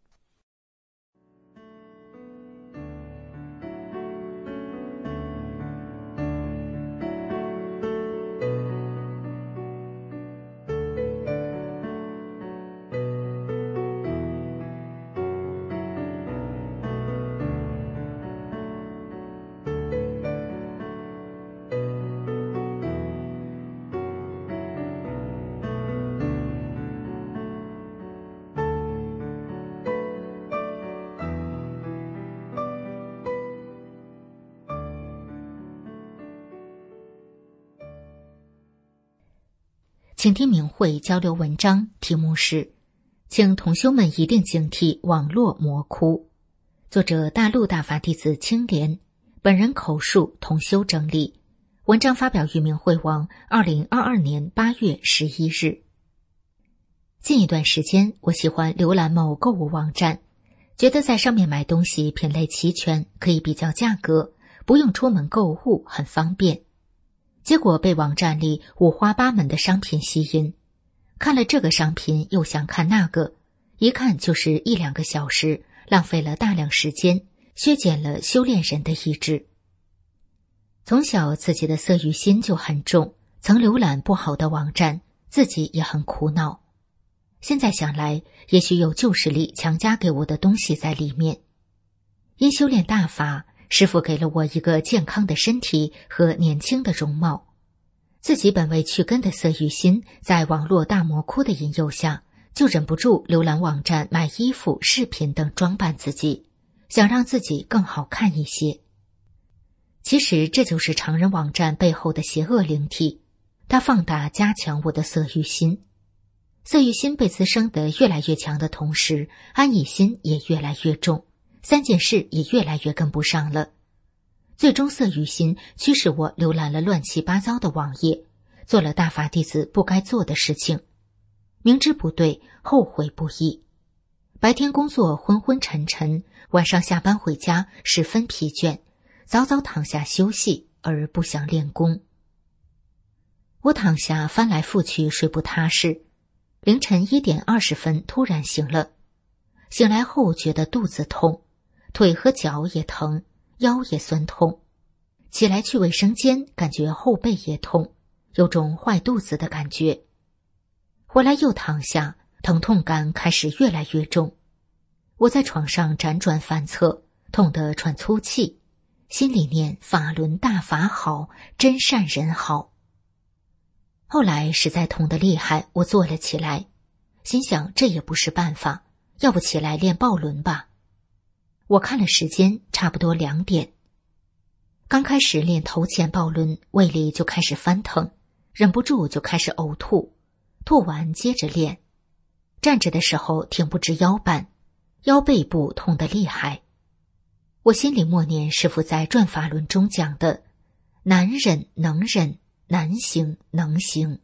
请听明慧交流文章，题目是请同修们一定警惕网络魔窟，作者大陆大法弟子青莲，本人口述，同修整理。文章发表于明慧网二零二二年八月十一日。近一段时间，我喜欢浏览某购物网站，觉得在上面买东西品类齐全，可以比较价格，不用出门购物，很方便。结果被网站里五花八门的商品吸引，看了这个商品又想看那个，一看就是一两个小时，浪费了大量时间，削减了修炼人的意志。从小自己的色欲心就很重，曾浏览不好的网站，自己也很苦恼。现在想来，也许有旧势力强加给我的东西在里面。因修炼大法，师父给了我一个健康的身体和年轻的容貌，自己本未去根的色欲心，在网络大魔窟的引诱下，就忍不住浏览网站买衣服、饰品等装扮自己，想让自己更好看一些。其实这就是常人网站背后的邪恶灵体，它放大加强我的色欲心。色欲心被滋生得越来越强的同时，安逸心也越来越重，三件事也越来越跟不上了。最终色欲心驱使我浏览了乱七八糟的网页，做了大法弟子不该做的事情，明知不对，后悔不已。白天工作昏昏沉沉，晚上下班回家十分疲倦，早早躺下休息，而不想练功。我躺下翻来覆去睡不踏实，凌晨一点二十分突然醒了。醒来后觉得肚子痛，腿和脚也疼，腰也酸痛。起来去卫生间，感觉后背也痛，有种坏肚子的感觉。回来又躺下，疼痛感开始越来越重。我在床上辗转反侧，痛得喘粗气，心里念法轮大法好，真善人好。后来实在痛得厉害，我坐了起来，心想这也不是办法，要不起来练抱轮吧。我看了时间，差不多两点。刚开始练头前抱轮，胃里就开始翻腾，忍不住就开始呕吐，吐完接着练。站着的时候挺不直腰板，腰背部痛得厉害。我心里默念师父在转法轮中讲的难忍能忍，难行能行。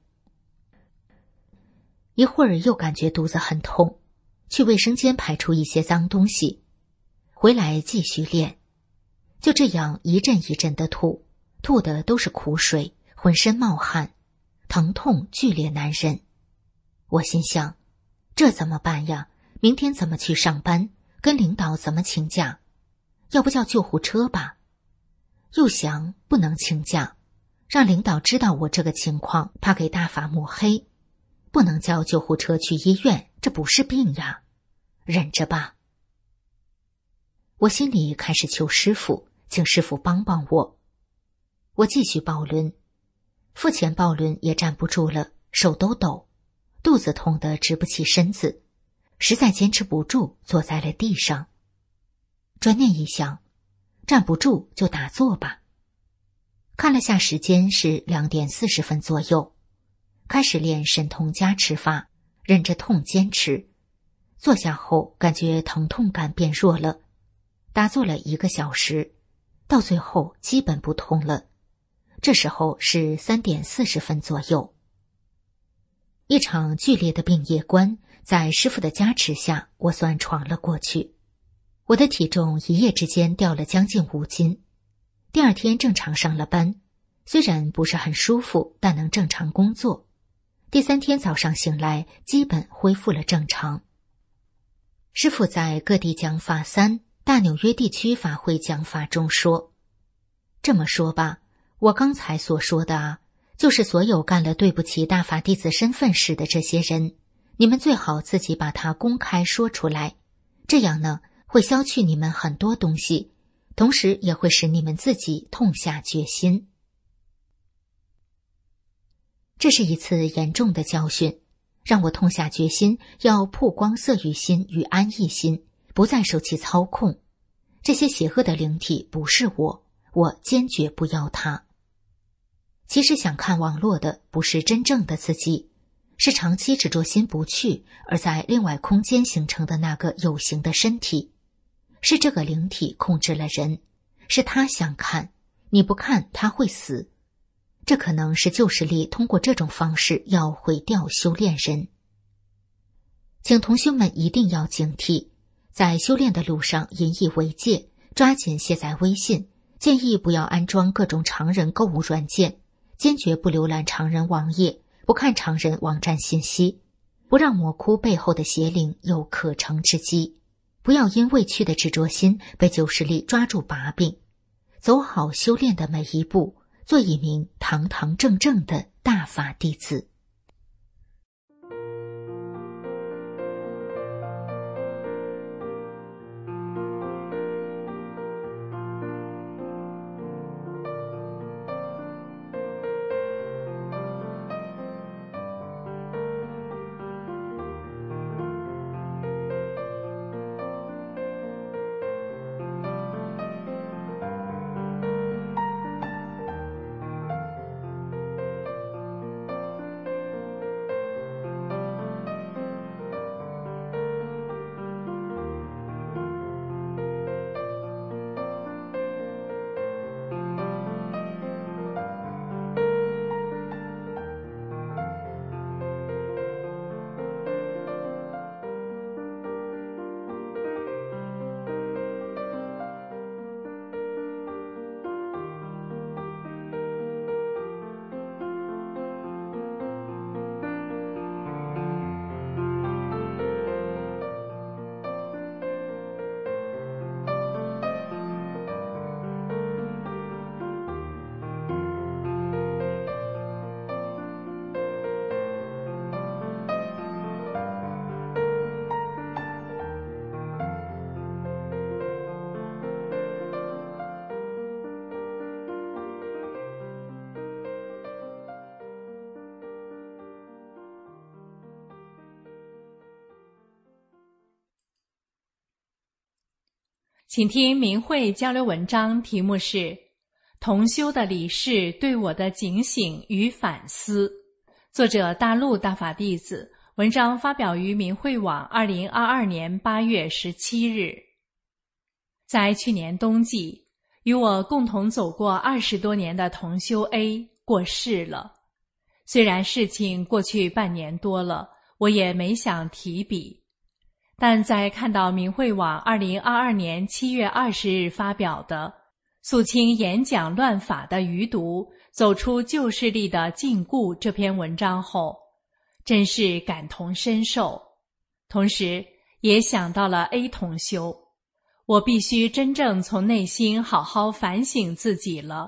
一会儿又感觉肚子很痛，去卫生间排出一些脏东西，回来继续练。就这样一阵一阵的吐，吐的都是苦水，浑身冒汗，疼痛剧烈难忍。我心想，这怎么办呀？明天怎么去上班？跟领导怎么请假？要不叫救护车吧？又想不能请假， 让领导知道我这个情况，怕给大法抹黑。不能叫救护车去医院，这不是病呀，忍着吧。我心里开始求师傅，请师傅帮帮我。我继续抱轮，腹前抱轮也站不住了，手都抖，肚子痛得直不起身子，实在坚持不住，坐在了地上。转念一想，站不住就打坐吧。看了下时间是两点四十分左右，开始练神痛加持法，忍着痛坚持。坐下后感觉疼痛感变弱了，打坐了一个小时，到最后基本不痛了。这时候是三点四十分左右。一场剧烈的病夜关，在师父的加持下，我算闯了过去。我的体重一夜之间掉了将近五斤。第二天正常上了班，虽然不是很舒服，但能正常工作。第三天早上醒来，基本恢复了正常。师父在各地讲法三大纽约地区法会讲法中说，这么说吧，我刚才所说的啊，就是所有干了对不起大法弟子身份事的这些人，你们最好自己把它公开说出来，这样呢，会消去你们很多东西，同时也会使你们自己痛下决心。这是一次严重的教训，让我痛下决心要曝光色欲心与安逸心，不再受其操控。这些邪恶的灵体不是我，我坚决不要它。其实想看网络的不是真正的自己，是长期执着心不去而在另外空间形成的那个有形的身体。是这个灵体控制了人，是他想看，你不看他会死。这可能是旧势力通过这种方式要毁掉修炼人。请同学们一定要警惕，在修炼的路上引以为戒，抓紧卸载微信，建议不要安装各种常人购物软件，坚决不浏览常人网页，不看常人网站信息，不让魔窟背后的邪灵有可乘之机，不要因畏惧的执着心被旧势力抓住把柄，走好修炼的每一步，做一名堂堂正正的大法弟子。 请听明慧交流文章，题目是同修的理事对我的警醒与反思，作者大陆大法弟子，文章发表于明慧网二零二二年八月十七日。在去年冬季，与我共同走过二十多年的同修 A 过世了。虽然事情过去半年多了，我也没想提笔，但在看到明慧网二零二二年七月二十日发表的肃清演讲乱法的余毒，走出旧势力的禁锢这篇文章后，真是感同身受，同时也想到了 A 同修，我必须真正从内心好好反省自己了，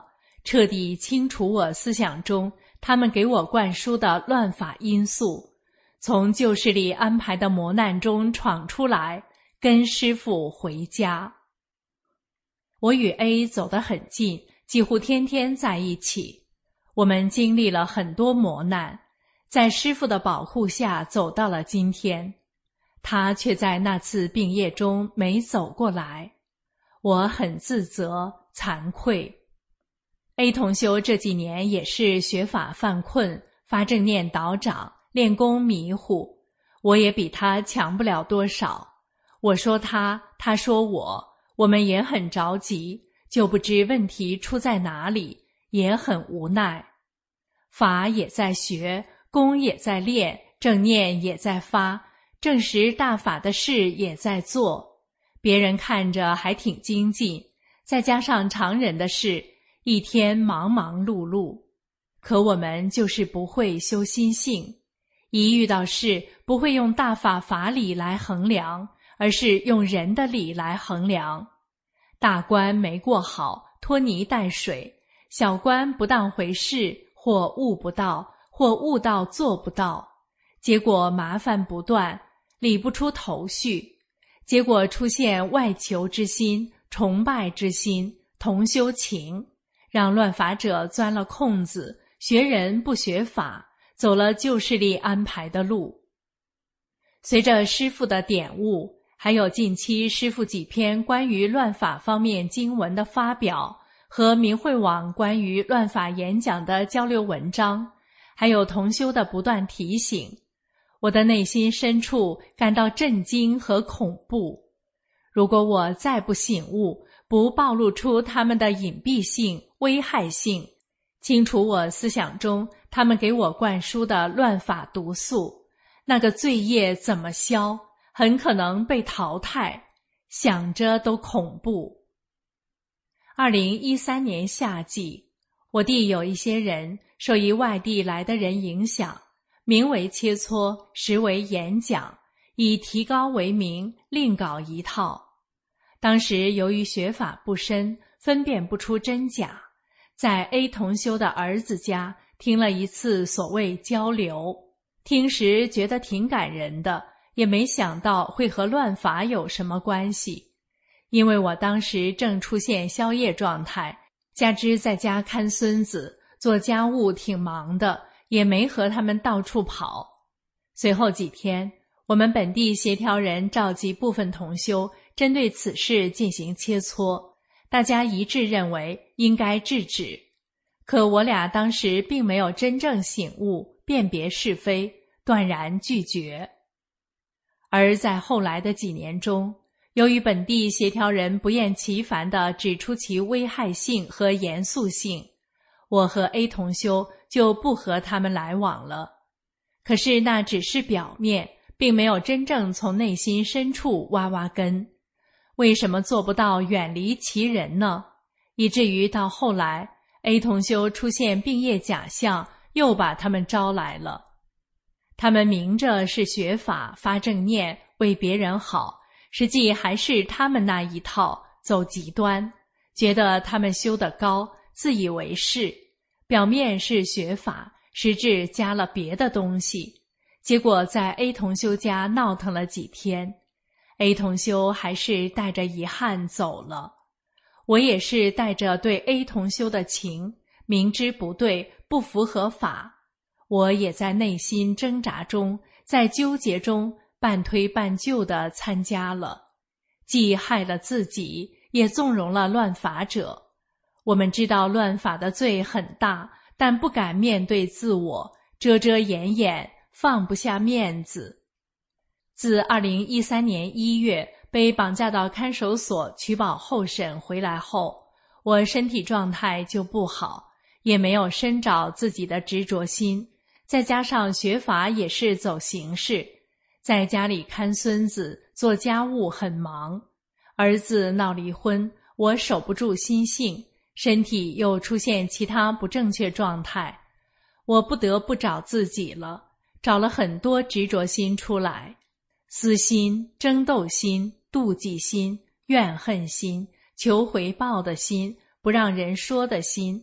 彻底清除我思想中他们给我灌输的乱法因素，从旧势力安排的磨难中闯出来，跟师父回家。我与 A 走得很近，几乎天天在一起。我们经历了很多磨难，在师父的保护下走到了今天。他却在那次病业中没走过来，我很自责、惭愧。A 同修这几年也是学法犯困，发正念倒掌，练功迷糊，我也比他强不了多少。我说他，他说我，我们也很着急，就不知问题出在哪里，也很无奈。法也在学，功也在练，正念也在发，证实大法的事也在做，别人看着还挺精进，再加上常人的事，一天忙忙碌碌。可我们就是不会修心性，一遇到事不会用大法法理来衡量，而是用人的理来衡量。大关没过好，拖泥带水，小关不当回事，或悟不到，或悟到做不到，结果麻烦不断，理不出头绪，结果出现外求之心、崇拜之心、同修情，让乱法者钻了空子，学人不学法，走了旧势力安排的路。随着师父的点悟，还有近期师父几篇关于乱法方面经文的发表，和明慧网关于乱法演讲的交流文章，还有同修的不断提醒，我的内心深处感到震惊和恐怖。如果我再不醒悟，不暴露出他们的隐蔽性、危害性，清除我思想中他们给我灌输的乱法毒素，那个罪业怎么消？很可能被淘汰，想着都恐怖。二零一三年夏季，我地有一些人受一外地来的人影响，名为切磋，实为演讲，以提高为名，另搞一套。当时由于学法不深，分辨不出真假，在 A 同修的儿子家听了一次所谓交流，听时觉得挺感人的，也没想到会和乱法有什么关系。因为我当时正出现宵夜状态，加之在家看孙子，做家务挺忙的，也没和他们到处跑。随后几天，我们本地协调人召集部分同修，针对此事进行切磋，大家一致认为应该制止。可我俩当时并没有真正醒悟，辨别是非，断然拒绝。而在后来的几年中，由于本地协调人不厌其烦地指出其危害性和严肃性，我和 A 同修就不和他们来往了。可是那只是表面，并没有真正从内心深处挖挖根。为什么做不到远离其人呢？以至于到后来 A 同修出现病业假象，又把他们招来了。他们明着是学法发正念，为别人好，实际还是他们那一套，走极端，觉得他们修得高，自以为是，表面是学法，实质加了别的东西。结果在 A 同修家闹腾了几天， A 同修还是带着遗憾走了。我也是带着对 A 同修的情，明知不对，不符合法，我也在内心挣扎中，在纠结中半推半就地参加了，既害了自己，也纵容了乱法者。我们知道乱法的罪很大，但不敢面对自我，遮遮掩掩，放不下面子。自二零一三年一月被绑架到看守所取保候审回来后，我身体状态就不好，也没有深找自己的执着心，再加上学法也是走形式，在家里看孙子做家务很忙，儿子闹离婚，我守不住心性，身体又出现其他不正确状态，我不得不找自己了，找了很多执着心出来，私心、争斗心、妒忌心、怨恨心、求回报的心、不让人说的心，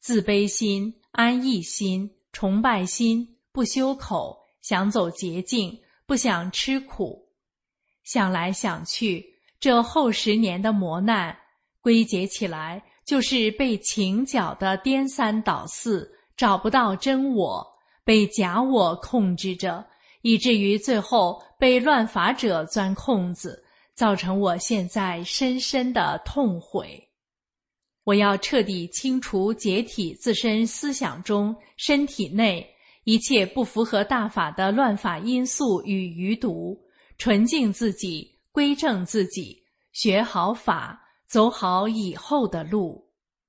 自卑心、安逸心、崇拜心，不修口，想走捷径，不想吃苦。想来想去，这后十年的磨难，归结起来就是被情搅得颠三倒四，找不到真我，被假我控制着，以至于最后被乱法者钻空子，造成我现在深深的痛悔。我要彻底清除解体自身思想中、身体内一切不符合大法的乱法因素与余毒，纯净自己，归正自己，学好法，走好以后的路。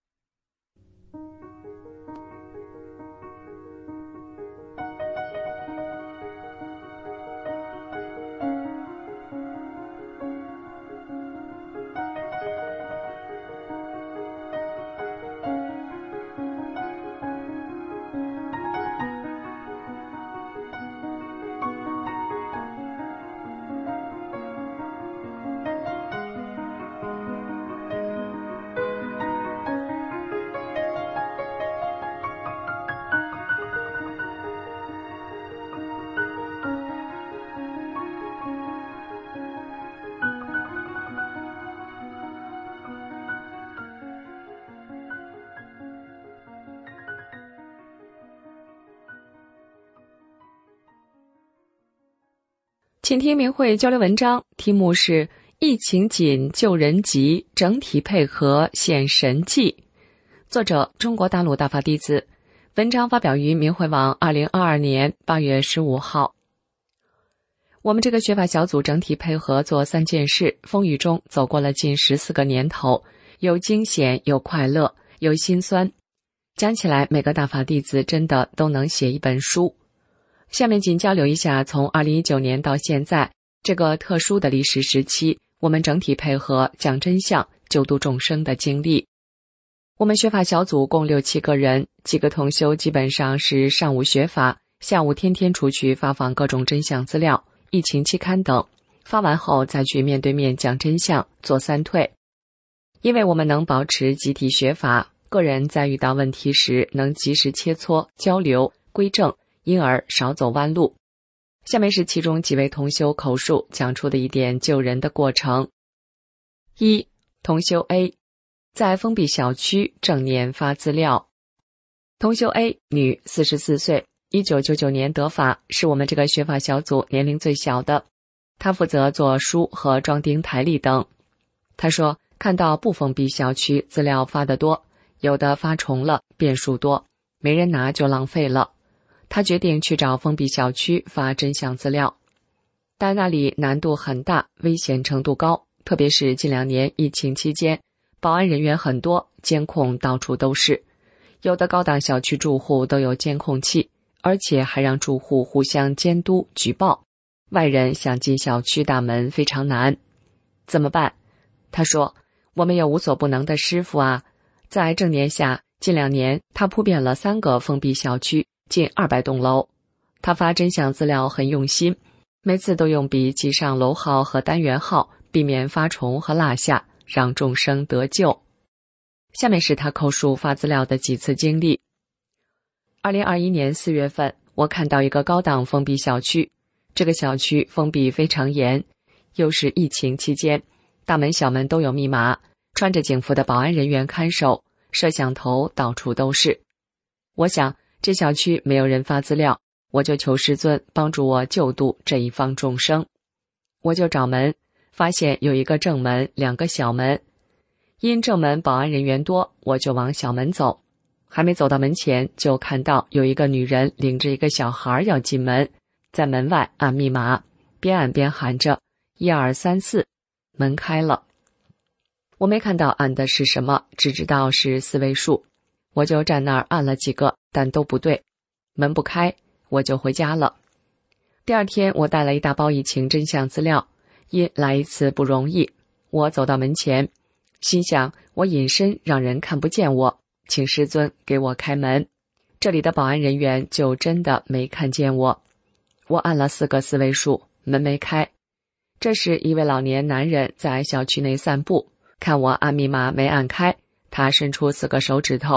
请听明慧交流文章，题目是疫情紧救人急，整体配合显神迹。作者中国大陆大法弟子，文章发表于明慧网二零二二年八月十五号。我们这个学法小组整体配合做三件事，风雨中走过了近十四个年头，有惊险，有快乐，有心酸。讲起来，每个大法弟子真的都能写一本书。下面仅交流一下从二零一九年到现在这个特殊的历史时期，我们整体配合讲真相、救度众生的经历。我们学法小组共六七个人，几个同修基本上是上午学法，下午天天出去发放各种真相资料、疫情期刊等，发完后再去面对面讲真相，做三退。因为我们能保持集体学法，个人在遇到问题时能及时切磋、交流、归正，因而少走弯路。下面是其中几位同修口述讲出的一点救人的过程。一、同修 A 在封闭小区正念发资料。同修 A 女，四十四岁，一九九九年得法，是我们这个学法小组年龄最小的。她负责做书和装订台历等。她说看到不封闭小区资料发得多，有的发重了，变数多，没人拿就浪费了。他决定去找封闭小区发真相资料，但那里难度很大，危险程度高，特别是近两年疫情期间，保安人员很多，监控到处都是，有的高档小区住户都有监控器，而且还让住户互相监督举报，外人想进小区大门非常难。怎么办？他说，我们有无所不能的师傅啊，在正念下，近两年他铺遍了三个封闭小区，近二百栋楼。他发真相资料很用心，每次都用笔记上楼号和单元号，避免发重和落下，让众生得救。下面是他口述发资料的几次经历。二零二一年四月份，我看到一个高档封闭小区，这个小区封闭非常严，又是疫情期间，大门小门都有密码，穿着警服的保安人员看守，摄像头到处都是。我想这小区没有人发资料，我就求师尊帮助我救度这一方众生。我就找门，发现有一个正门，两个小门。因正门保安人员多，我就往小门走。还没走到门前，就看到有一个女人领着一个小孩要进门，在门外按密码，边按边喊着一二三四，门开了。我没看到按的是什么，只知道是四位数。我就站那儿按了几个，但都不对，门不开，我就回家了。第二天我带了一大包疫情真相资料，因来一次不容易，我走到门前，心想我隐身让人看不见我，请师尊给我开门。这里的保安人员就真的没看见我。我按了四个四位数，门没开。这时一位老年男人在小区内散步，看我按密码没按开，他伸出四个手指头，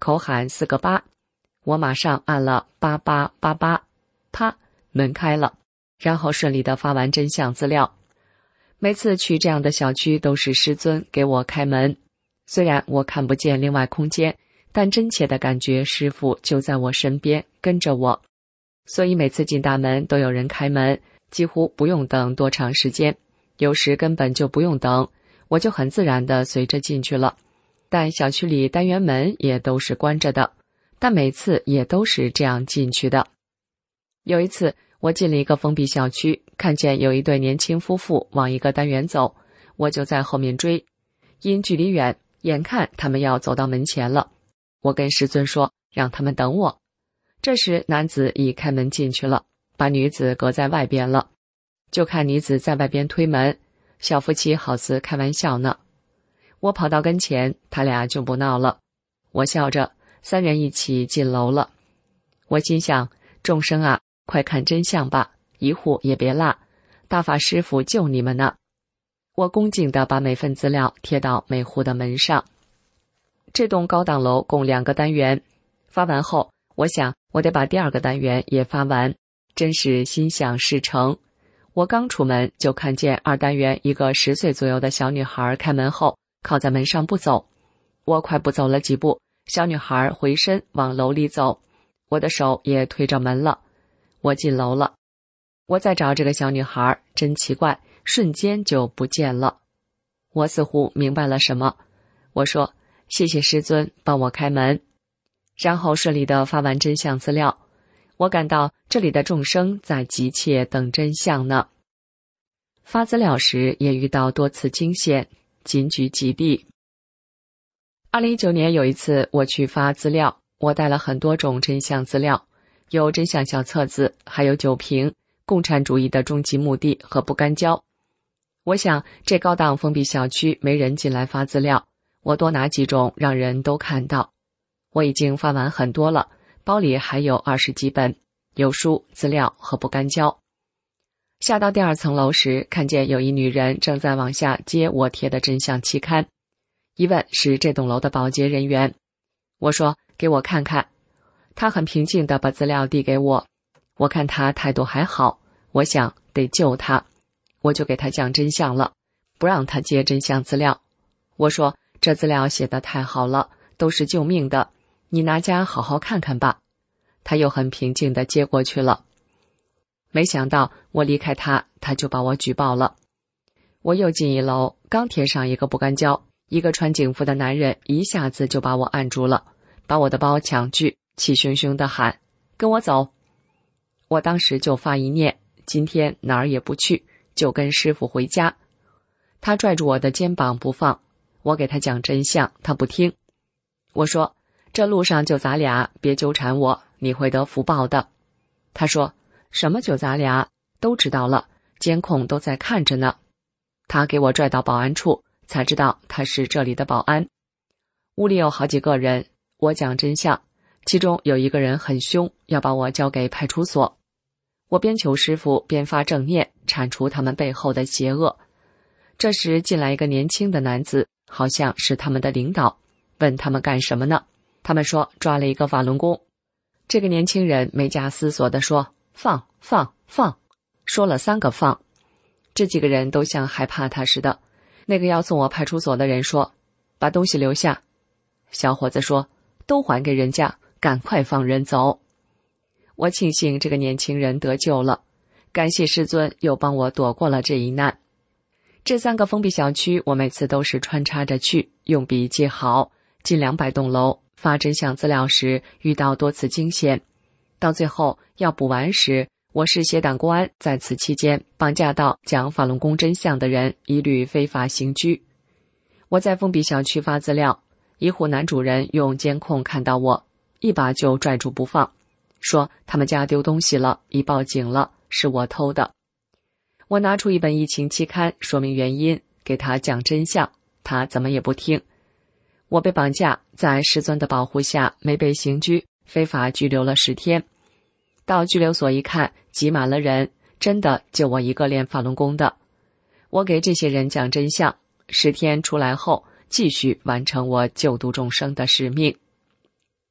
口喊四个八，我马上按了八八八八，啪，门开了，然后顺利地发完真相资料。每次去这样的小区都是师尊给我开门，虽然我看不见另外空间，但真切地感觉师父就在我身边跟着我，所以每次进大门都有人开门，几乎不用等多长时间，有时根本就不用等，我就很自然地随着进去了。但小区里单元门也都是关着的，但每次也都是这样进去的。有一次我进了一个封闭小区，看见有一对年轻夫妇往一个单元走，我就在后面追，因距离远，眼看他们要走到门前了，我跟师尊说让他们等我。这时男子已开门进去了，把女子隔在外边了，就看女子在外边推门，小夫妻好似开玩笑呢。我跑到跟前，他俩就不闹了。我笑着，三人一起进楼了。我心想，众生啊，快看真相吧，一户也别落，大法师父救你们呢。我恭敬地把每份资料贴到每户的门上。这栋高档楼共两个单元，发完后，我想我得把第二个单元也发完，真是心想事成。我刚出门就看见二单元一个十岁左右的小女孩开门后靠在门上不走，我快步走了几步，小女孩回身往楼里走，我的手也推着门了。我进楼了，我在找这个小女孩，真奇怪，瞬间就不见了。我似乎明白了什么，我说谢谢师尊帮我开门，然后顺利地发完真相资料。我感到这里的众生在急切等真相呢。发资料时也遇到多次惊险，谨举几例。二零一九年有一次我去发资料，我带了很多种真相资料，有真相小册子，还有酒瓶、共产主义的终极目的和不干胶。我想这高档封闭小区没人进来发资料，我多拿几种让人都看到。我已经发完很多了，包里还有二十几本，有书、资料和不干胶。下到第二层楼时，看见有一女人正在往下接我贴的真相期刊，一问是这栋楼的保洁人员。我说给我看看，她很平静地把资料递给我，我看她态度还好，我想得救她，我就给她讲真相了，不让她接真相资料。我说这资料写得太好了，都是救命的，你拿家好好看看吧。她又很平静地接过去了。没想到我离开她，她就把我举报了。我又进一楼，刚贴上一个不干胶，一个穿警服的男人一下子就把我按住了，把我的包抢去，气汹汹地喊跟我走。我当时就发一念，今天哪儿也不去，就跟师父回家。他拽住我的肩膀不放，我给他讲真相，他不听。我说这路上就咱俩，别纠缠我，你会得福报的。他说什么就咱俩，都知道了，监控都在看着呢。他给我拽到保安处，才知道他是这里的保安。屋里有好几个人，我讲真相，其中有一个人很凶，要把我交给派出所。我边求师父边发正念，铲除他们背后的邪恶。这时进来一个年轻的男子，好像是他们的领导，问他们干什么呢？他们说抓了一个法轮功。这个年轻人没加思索地说放放放，说了三个放。这几个人都像害怕他似的。那个要送我派出所的人说把东西留下。小伙子说都还给人家，赶快放人走。我庆幸这个年轻人得救了，感谢师尊又帮我躲过了这一难。这三个封闭小区我每次都是穿插着去，用笔记好，近两百栋楼，发真相资料时遇到多次惊险。到最后要补完时，我是协党公安，在此期间绑架到讲法轮功真相的人一律非法刑拘。我在封闭小区发资料，一户男主人用监控看到我，一把就拽住不放，说他们家丢东西了，已报警了，是我偷的。我拿出一本疫情期刊，说明原因，给他讲真相，他怎么也不听。我被绑架，在师尊的保护下没被刑拘，非法拘留了十天。到拘留所一看，挤满了人，真的就我一个练法轮功的。我给这些人讲真相，十天出来后，继续完成我救度众生的使命。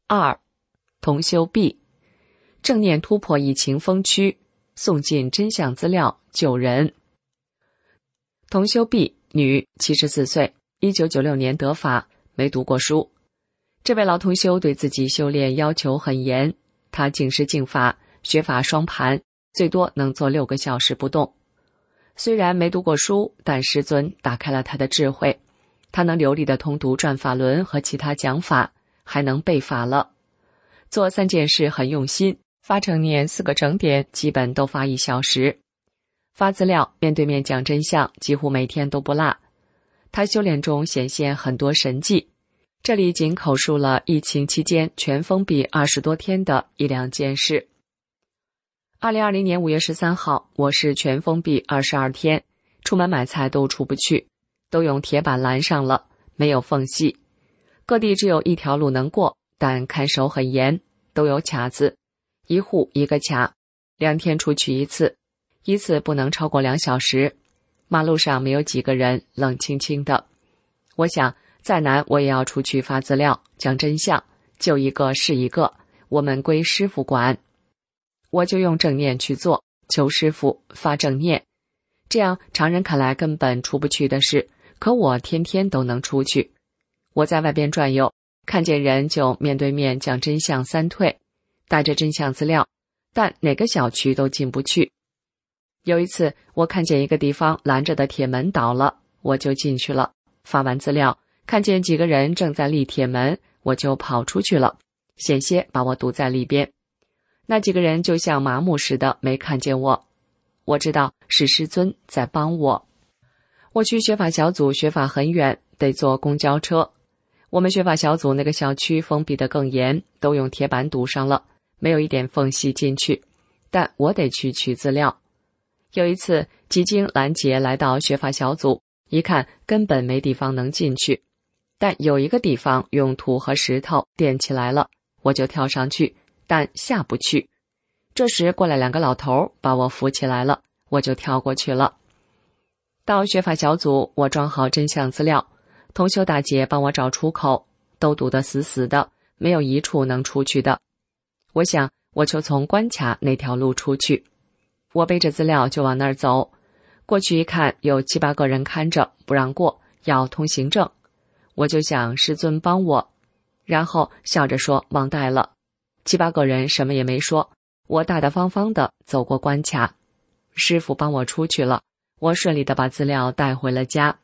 二、同修 B， 正念突破疫情封区，送进真相资料救人。同修 B， 女，七十四岁，一九九六年得法，没读过书。这位老同修对自己修炼要求很严，他净师净法，学法双盘，最多能做六个小时不动。虽然没读过书，但师尊打开了他的智慧，他能流利地通读转法轮和其他讲法，还能背法了。做三件事很用心，发正念四个整点基本都发一小时，发资料面对面讲真相几乎每天都不落。他修炼中显现很多神迹，这里仅口述了疫情期间全封闭二十多天的一两件事。二零二零年五月十三号，我市全封闭二十二天，出门买菜都出不去，都用铁板拦上了，没有缝隙。各地只有一条路能过，但看守很严，都有卡子，一户一个卡，两天出去一次，一次不能超过两小时。马路上没有几个人，冷清清的。我想再难我也要出去发资料，讲真相，救一个是一个，我们归师父管。我就用正念去做，求师父发正念。这样常人看来根本出不去的事，可我天天都能出去。我在外边转悠，看见人就面对面讲真相三退，带着真相资料，但哪个小区都进不去。有一次我看见一个地方拦着的铁门倒了，我就进去了，发完资料，看见几个人正在立铁门，我就跑出去了，险些把我堵在里边。那几个人就像麻木似的没看见我，我知道是师尊在帮我。我去学法小组学法很远，得坐公交车。我们学法小组那个小区封闭得更严，都用铁板堵上了，没有一点缝隙进去，但我得去取资料。有一次几经拦截来到学法小组，一看根本没地方能进去，但有一个地方用土和石头垫起来了，我就跳上去，但下不去。这时过来两个老头把我扶起来了，我就跳过去了。到学法小组，我装好真相资料，同修大姐帮我找出口，都堵得死死的，没有一处能出去的。我想我就从关卡那条路出去。我背着资料就往那儿走，过去一看有七八个人看着不让过，要通行证。我就想师尊帮我，然后笑着说忘带了。七八个人什么也没说，我大大方方地走过关卡，师父帮我出去了，我顺利地把资料带回了家。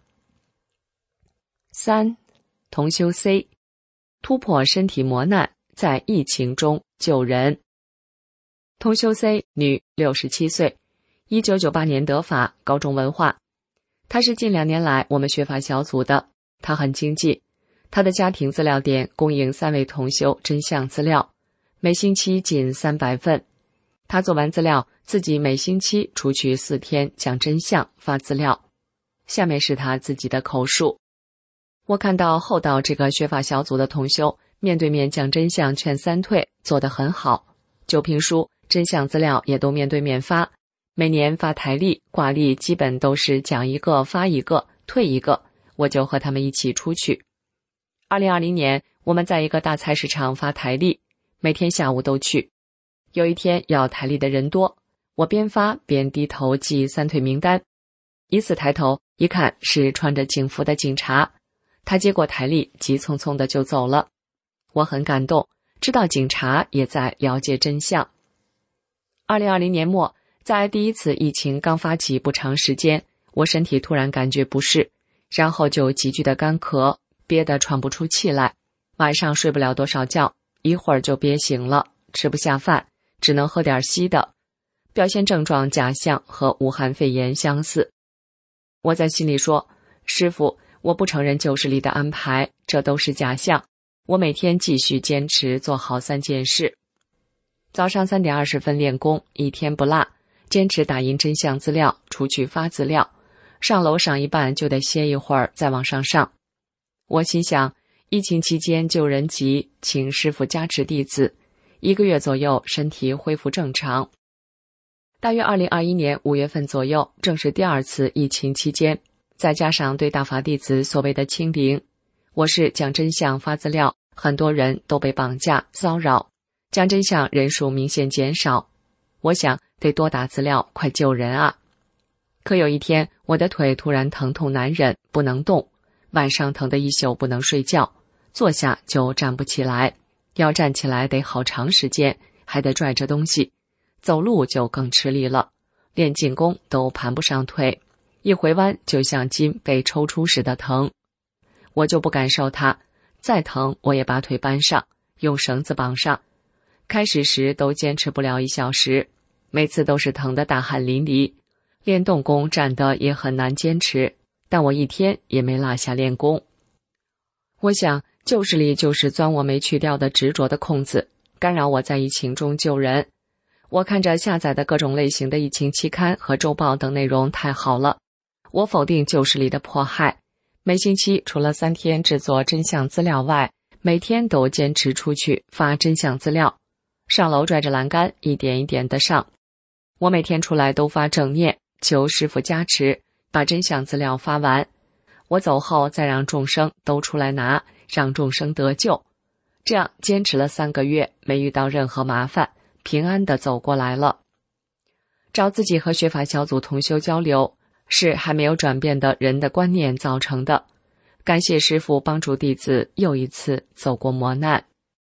三、同修 C， 突破身体磨难，在疫情中救人。同修 C， 女，六十七岁，一九九八年得法，高中文化。她是近两年来我们学法小组的，她很经济，她的家庭资料点供应三位同修真相资料，每星期仅三百份。她做完资料，自己每星期出去四天讲真相发资料。下面是她自己的口述。我看到后道这个学法小组的同修面对面讲真相劝三退做得很好，就评书真相资料也都面对面发，每年发台历挂历基本都是讲一个发一个退一个，我就和他们一起出去。二零二零年我们在一个大菜市场发台历，每天下午都去。有一天要台历的人多，我边发边低头记三退名单，一次抬头一看是穿着警服的警察，他接过台历急匆匆的就走了。我很感动，知道警察也在了解真相。二零二零年末，在第一次疫情刚发起不长时间，我身体突然感觉不适，然后就急剧的干咳，憋得喘不出气来，晚上睡不了多少觉，一会儿就憋醒了，吃不下饭，只能喝点稀的，表现症状假象和武汉肺炎相似。我在心里说，师父，我不承认旧时里的安排，这都是假象，我每天继续坚持做好三件事。早上三点二十分练功，一天不落，坚持打印真相资料，出去发资料，上楼上一半就得歇一会儿再往上上。我心想，疫情期间救人急，请师父加持弟子，一个月左右身体恢复正常。大约二零二一年五月份左右，正是第二次疫情期间，再加上对大法弟子所谓的清零，我是讲真相发资料， 很多人都被绑架、骚扰，讲真相人数明显减少。我想得多打资料，快救人啊！可有一天，我的腿突然疼痛难忍，不能动，晚上疼得一宿不能睡觉，坐下就站不起来，要站起来得好长时间，还得拽着东西，走路就更吃力了，连进攻都盘不上腿，一回弯就像筋被抽出似的疼。我就不感受它，再疼我也把腿搬上，用绳子绑上。开始时都坚持不了一小时，每次都是疼得大汗淋漓，练动功站得也很难坚持，但我一天也没落下练功。我想旧势力就是钻我没去掉的执着的空子，干扰我在疫情中救人。我看着下载的各种类型的疫情期刊和周报等内容太好了，我否定旧势力的迫害，每星期除了三天制作真相资料外，每天都坚持出去发真相资料，上楼拽着栏杆一点一点地上。我每天出来都发正念，求师父加持，把真相资料发完。我走后再让众生都出来拿，让众生得救。这样坚持了三个月，没遇到任何麻烦，平安地走过来了。找自己和学法小组同修交流，是还没有转变的人的观念造成的。感谢师父帮助弟子又一次走过磨难。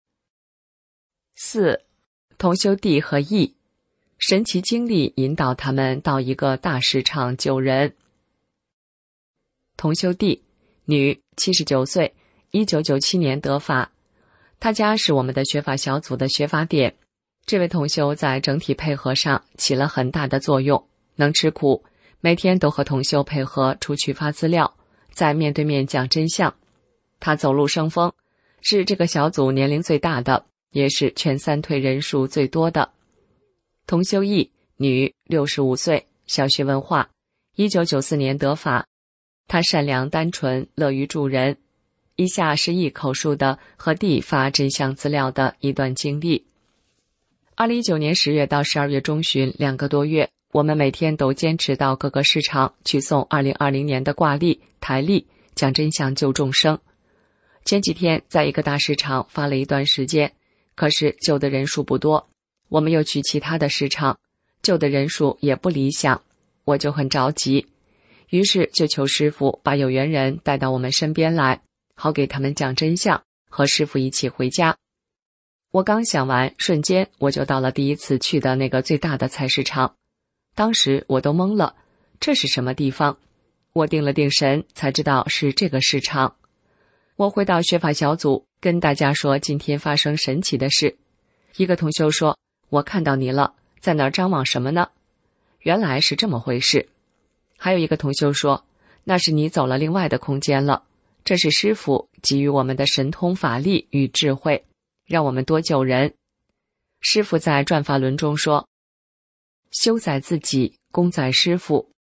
四、同修地和义，神奇经历引导他们到一个大市场救人。同修地，女，七十九岁，一九九七年得法。她家是我们的学法小组的学法点。这位同修在整体配合上起了很大的作用，能吃苦，每天都和同修配合出去发资料，在面对面讲真相。她走路生风，是这个小组年龄最大的，也是全三退人数最多的。同修义，女，六十五岁，小学文化，一九九四年得法。她善良单纯，乐于助人。以下是义口述的和弟发真相资料的一段经历。二零一九年十月到十二月中旬两个多月，我们每天都坚持到各个市场去送二零二零年的挂历、台历，讲真相救众生。前几天在一个大市场发了一段时间，可是救的人数不多。我们又去其他的市场，救的人数也不理想，我就很着急，于是就求师父把有缘人带到我们身边来，好给他们讲真相，和师父一起回家。我刚想完，瞬间我就到了第一次去的那个最大的菜市场。当时我都懵了，这是什么地方？我定了定神，才知道是这个市场。我回到学法小组，跟大家说今天发生神奇的事。一个同修说，我看到你了，在那儿张望什么呢？原来是这么回事。还有一个同修说，那是你走了另外的空间了，这是师父给予我们的神通法力与智慧，让我们多救人。师父在转法轮中说，修在自己，功在师父。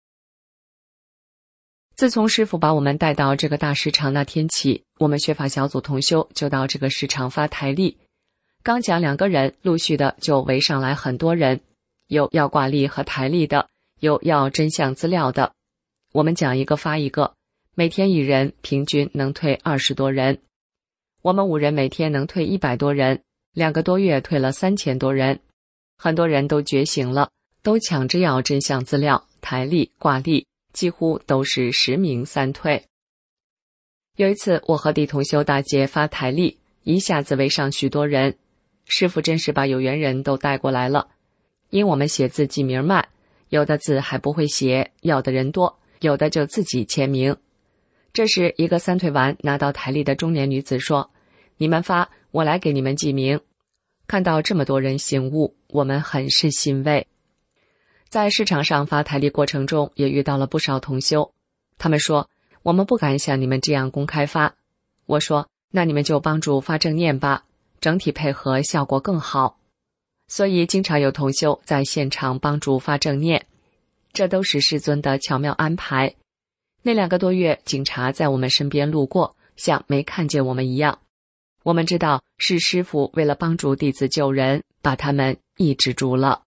自从师父把我们带到这个大市场那天起，我们学法小组同修就到这个市场发台历。刚讲两个人，陆续的就围上来很多人，有要挂历和台历的，有要真相资料的。我们讲一个发一个，每天一人，平均能退二十多人。我们五人每天能退一百多人，两个多月退了三千多人。很多人都觉醒了，都抢着要真相资料、台历、挂历，几乎都是实名三退。有一次我和弟同修大姐发台历，一下子围上许多人，师父真是把有缘人都带过来了。因我们写字记名慢，有的字还不会写，要的人多，有的就自己签名。这时一个三退完拿到台历的中年女子说，你们发，我来给你们记名。看到这么多人醒悟，我们很是欣慰。在市场上发台历过程中，也遇到了不少同修，他们说，我们不敢像你们这样公开发。我说，那你们就帮助发正念吧，整体配合效果更好。所以经常有同修在现场帮助发正念，这都是师尊的巧妙安排。那两个多月，警察在我们身边路过，像没看见我们一样。我们知道是师父为了帮助弟子救人，把他们抑制住了。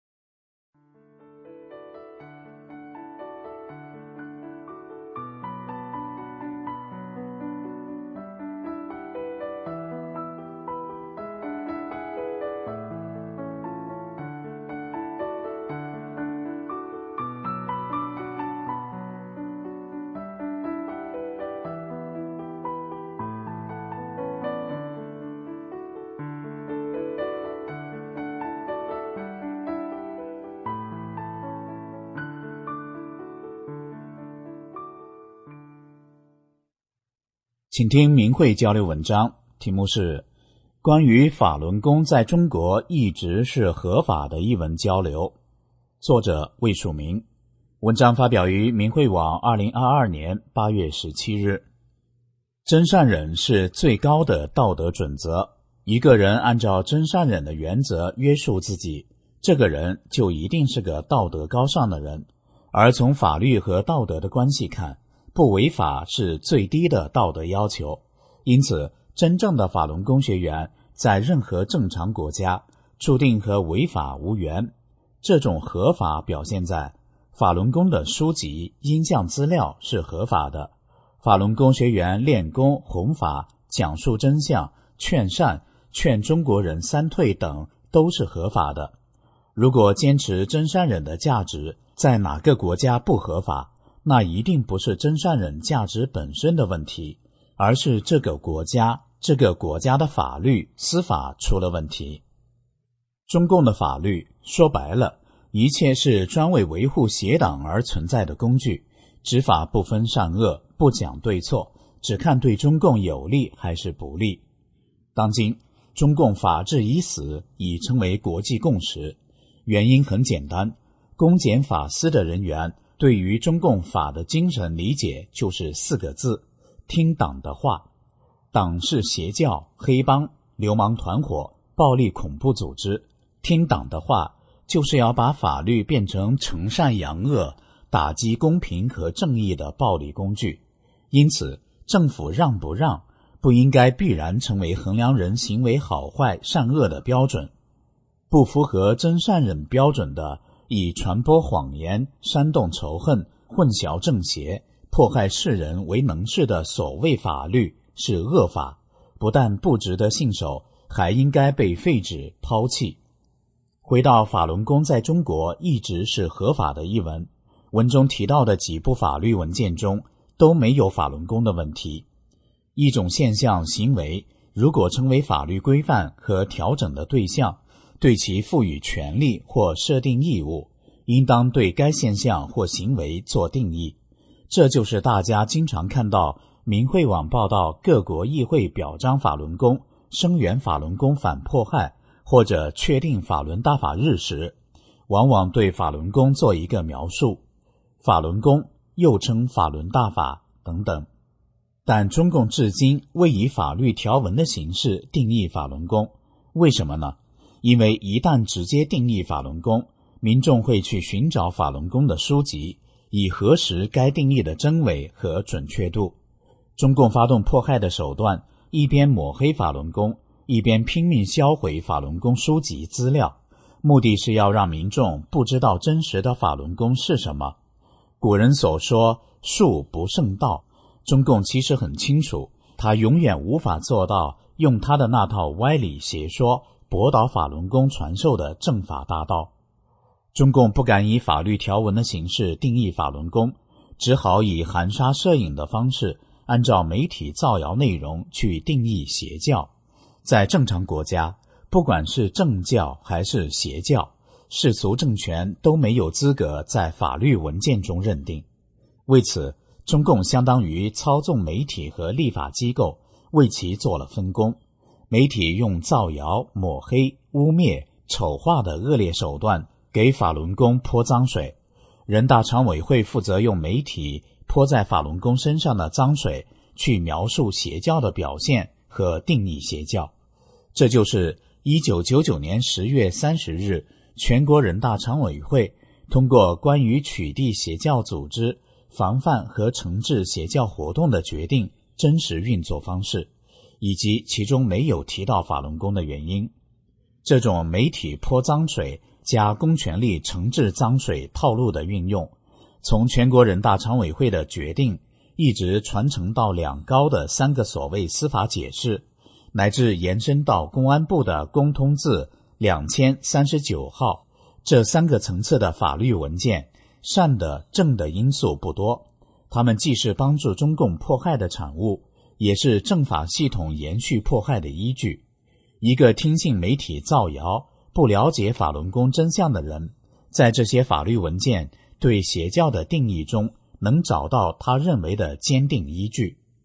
请听明慧交流文章，题目是关于法轮功在中国一直是合法的一文交流，作者魏署名。文章发表于明慧网二零二二年八月十七日。真善忍是最高的道德准则，一个人按照真善忍的原则约束自己，这个人就一定是个道德高尚的人。而从法律和道德的关系看，不违法是最低的道德要求，因此真正的法轮功学员在任何正常国家注定和违法无缘。这种合法表现在法轮功的书籍、音像资料是合法的，法轮功学员练功、弘法、讲述真相、劝善、劝中国人三退等都是合法的。如果坚持真善忍的价值在哪个国家不合法，那一定不是真善忍价值本身的问题，而是这个国家、这个国家的法律、司法出了问题。中共的法律说白了，一切是专为维护邪党而存在的工具，执法不分善恶，不讲对错，只看对中共有利还是不利。当今中共法治已死已成为国际共识，原因很简单，公检法司的人员对于中共法的精神理解就是四个字：听党的话。党是邪教、黑帮、流氓团伙、暴力恐怖组织，听党的话就是要把法律变成惩善扬恶、打击公平和正义的暴力工具。因此政府让不让不应该必然成为衡量人行为好坏善恶的标准。不符合真善忍标准的，以传播谎言、煽动仇恨、混淆正邪、迫害世人为能事的所谓法律是恶法，不但不值得信守，还应该被废止抛弃。回到法轮功在中国一直是合法的一文，文中提到的几部法律文件中都没有法轮功的问题。一种现象行为如果成为法律规范和调整的对象，对其赋予权利或设定义务，应当对该现象或行为做定义。这就是大家经常看到明慧网报道各国议会表彰法轮功、声援法轮功反迫害，或者确定法轮大法日时，往往对法轮功做一个描述，法轮功又称法轮大法等等。但中共至今未以法律条文的形式定义法轮功，为什么呢？因为一旦直接定义法轮功，民众会去寻找法轮功的书籍，以核实该定义的真伪和准确度。中共发动迫害的手段，一边抹黑法轮功，一边拼命销毁法轮功书籍资料，目的是要让民众不知道真实的法轮功是什么。古人所说术不胜道，中共其实很清楚，他永远无法做到用他的那套歪理邪说驳倒法轮功传授的正法大道。中共不敢以法律条文的形式定义法轮功，只好以含沙射影的方式按照媒体造谣内容去定义邪教。在正常国家，不管是正教还是邪教，世俗政权都没有资格在法律文件中认定。为此，中共相当于操纵媒体和立法机构，为其做了分工。媒体用造谣、抹黑、污蔑、丑化的恶劣手段给法轮功泼脏水，人大常委会负责用媒体泼在法轮功身上的脏水去描述邪教的表现和定义邪教。这就是一九九九年十月三十日全国人大常委会通过关于取缔邪教组织、防范和惩治邪教活动的决定真实运作方式，以及其中没有提到法轮功的原因。这种媒体泼脏水加公权力惩治脏水套路的运用，从全国人大常委会的决定一直传承到两高的三个所谓司法解释，乃至延伸到公安部的公通字两千三十九号，这三个层次的法律文件，善的正的因素不多，它们既是帮助中共迫害的产物，也是政法系统延续迫害的依据。一个听信媒体造谣、不了解法轮功真相的人，在这些法律文件对邪教的定义中能找到他认为的坚定依据。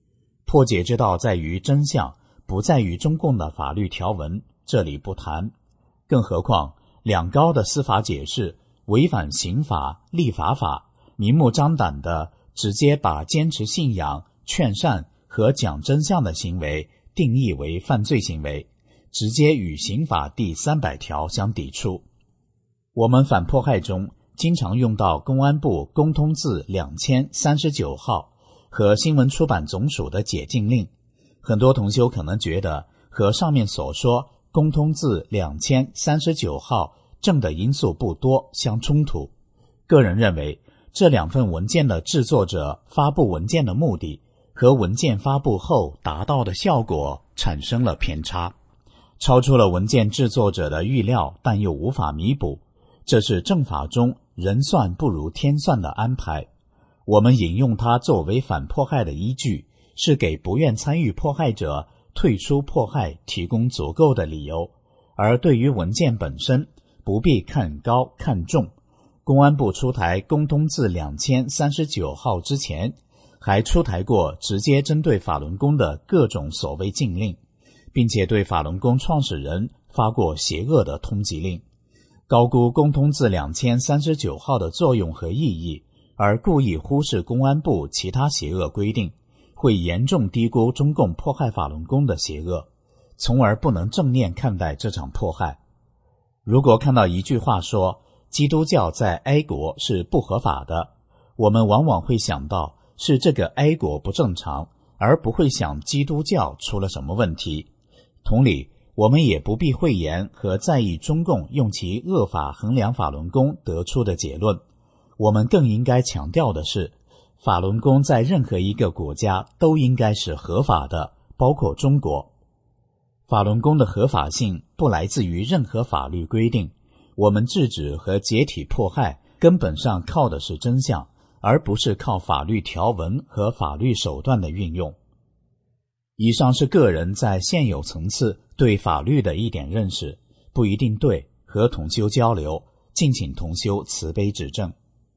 破解之道在于真相，不在于中共的法律条文，这里不谈。更何况两高的司法解释违反刑法、立法法，明目张胆地直接把坚持信仰、劝善和讲真相的行为定义为犯罪行为，直接与刑法第三百条相抵触。我们反迫害中经常用到公安部公通字两千三十九号和新闻出版总署的解禁令，很多同修可能觉得和上面所说公通字两千三十九号正的因素不多相冲突。个人认为，这两份文件的制作者发布文件的目的和文件发布后达到的效果产生了偏差，超出了文件制作者的预料，但又无法弥补。这是政法中人算不如天算的安排。我们引用它作为反迫害的依据，是给不愿参与迫害者退出迫害提供足够的理由。而对于文件本身，不必看高看重。公安部出台公通字两千三十九号之前，还出台过直接针对法轮功的各种所谓禁令，并且对法轮功创始人发过邪恶的通缉令。高估公通字两千三十九号的作用和意义，而故意忽视公安部其他邪恶规定，会严重低估中共迫害法轮功的邪恶，从而不能正面看待这场迫害。如果看到一句话说基督教在 A 国是不合法的，我们往往会想到是这个 A 国不正常，而不会想基督教出了什么问题。同理，我们也不必讳言和在意中共用其恶法衡量法轮功得出的结论。我们更应该强调的是，法轮功在任何一个国家都应该是合法的，包括中国。法轮功的合法性不来自于任何法律规定，我们制止和解体迫害根本上靠的是真相，而不是靠法律条文和法律手段的运用。以上是个人在现有层次对法律的一点认识，不一定对，和同修交流，敬请同修慈悲指正。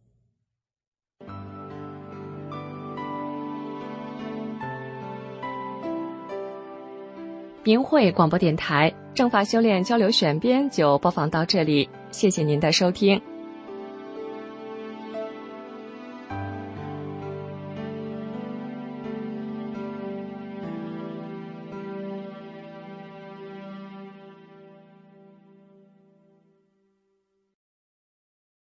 明慧广播电台正法修炼交流选编就播放到这里，谢谢您的收听。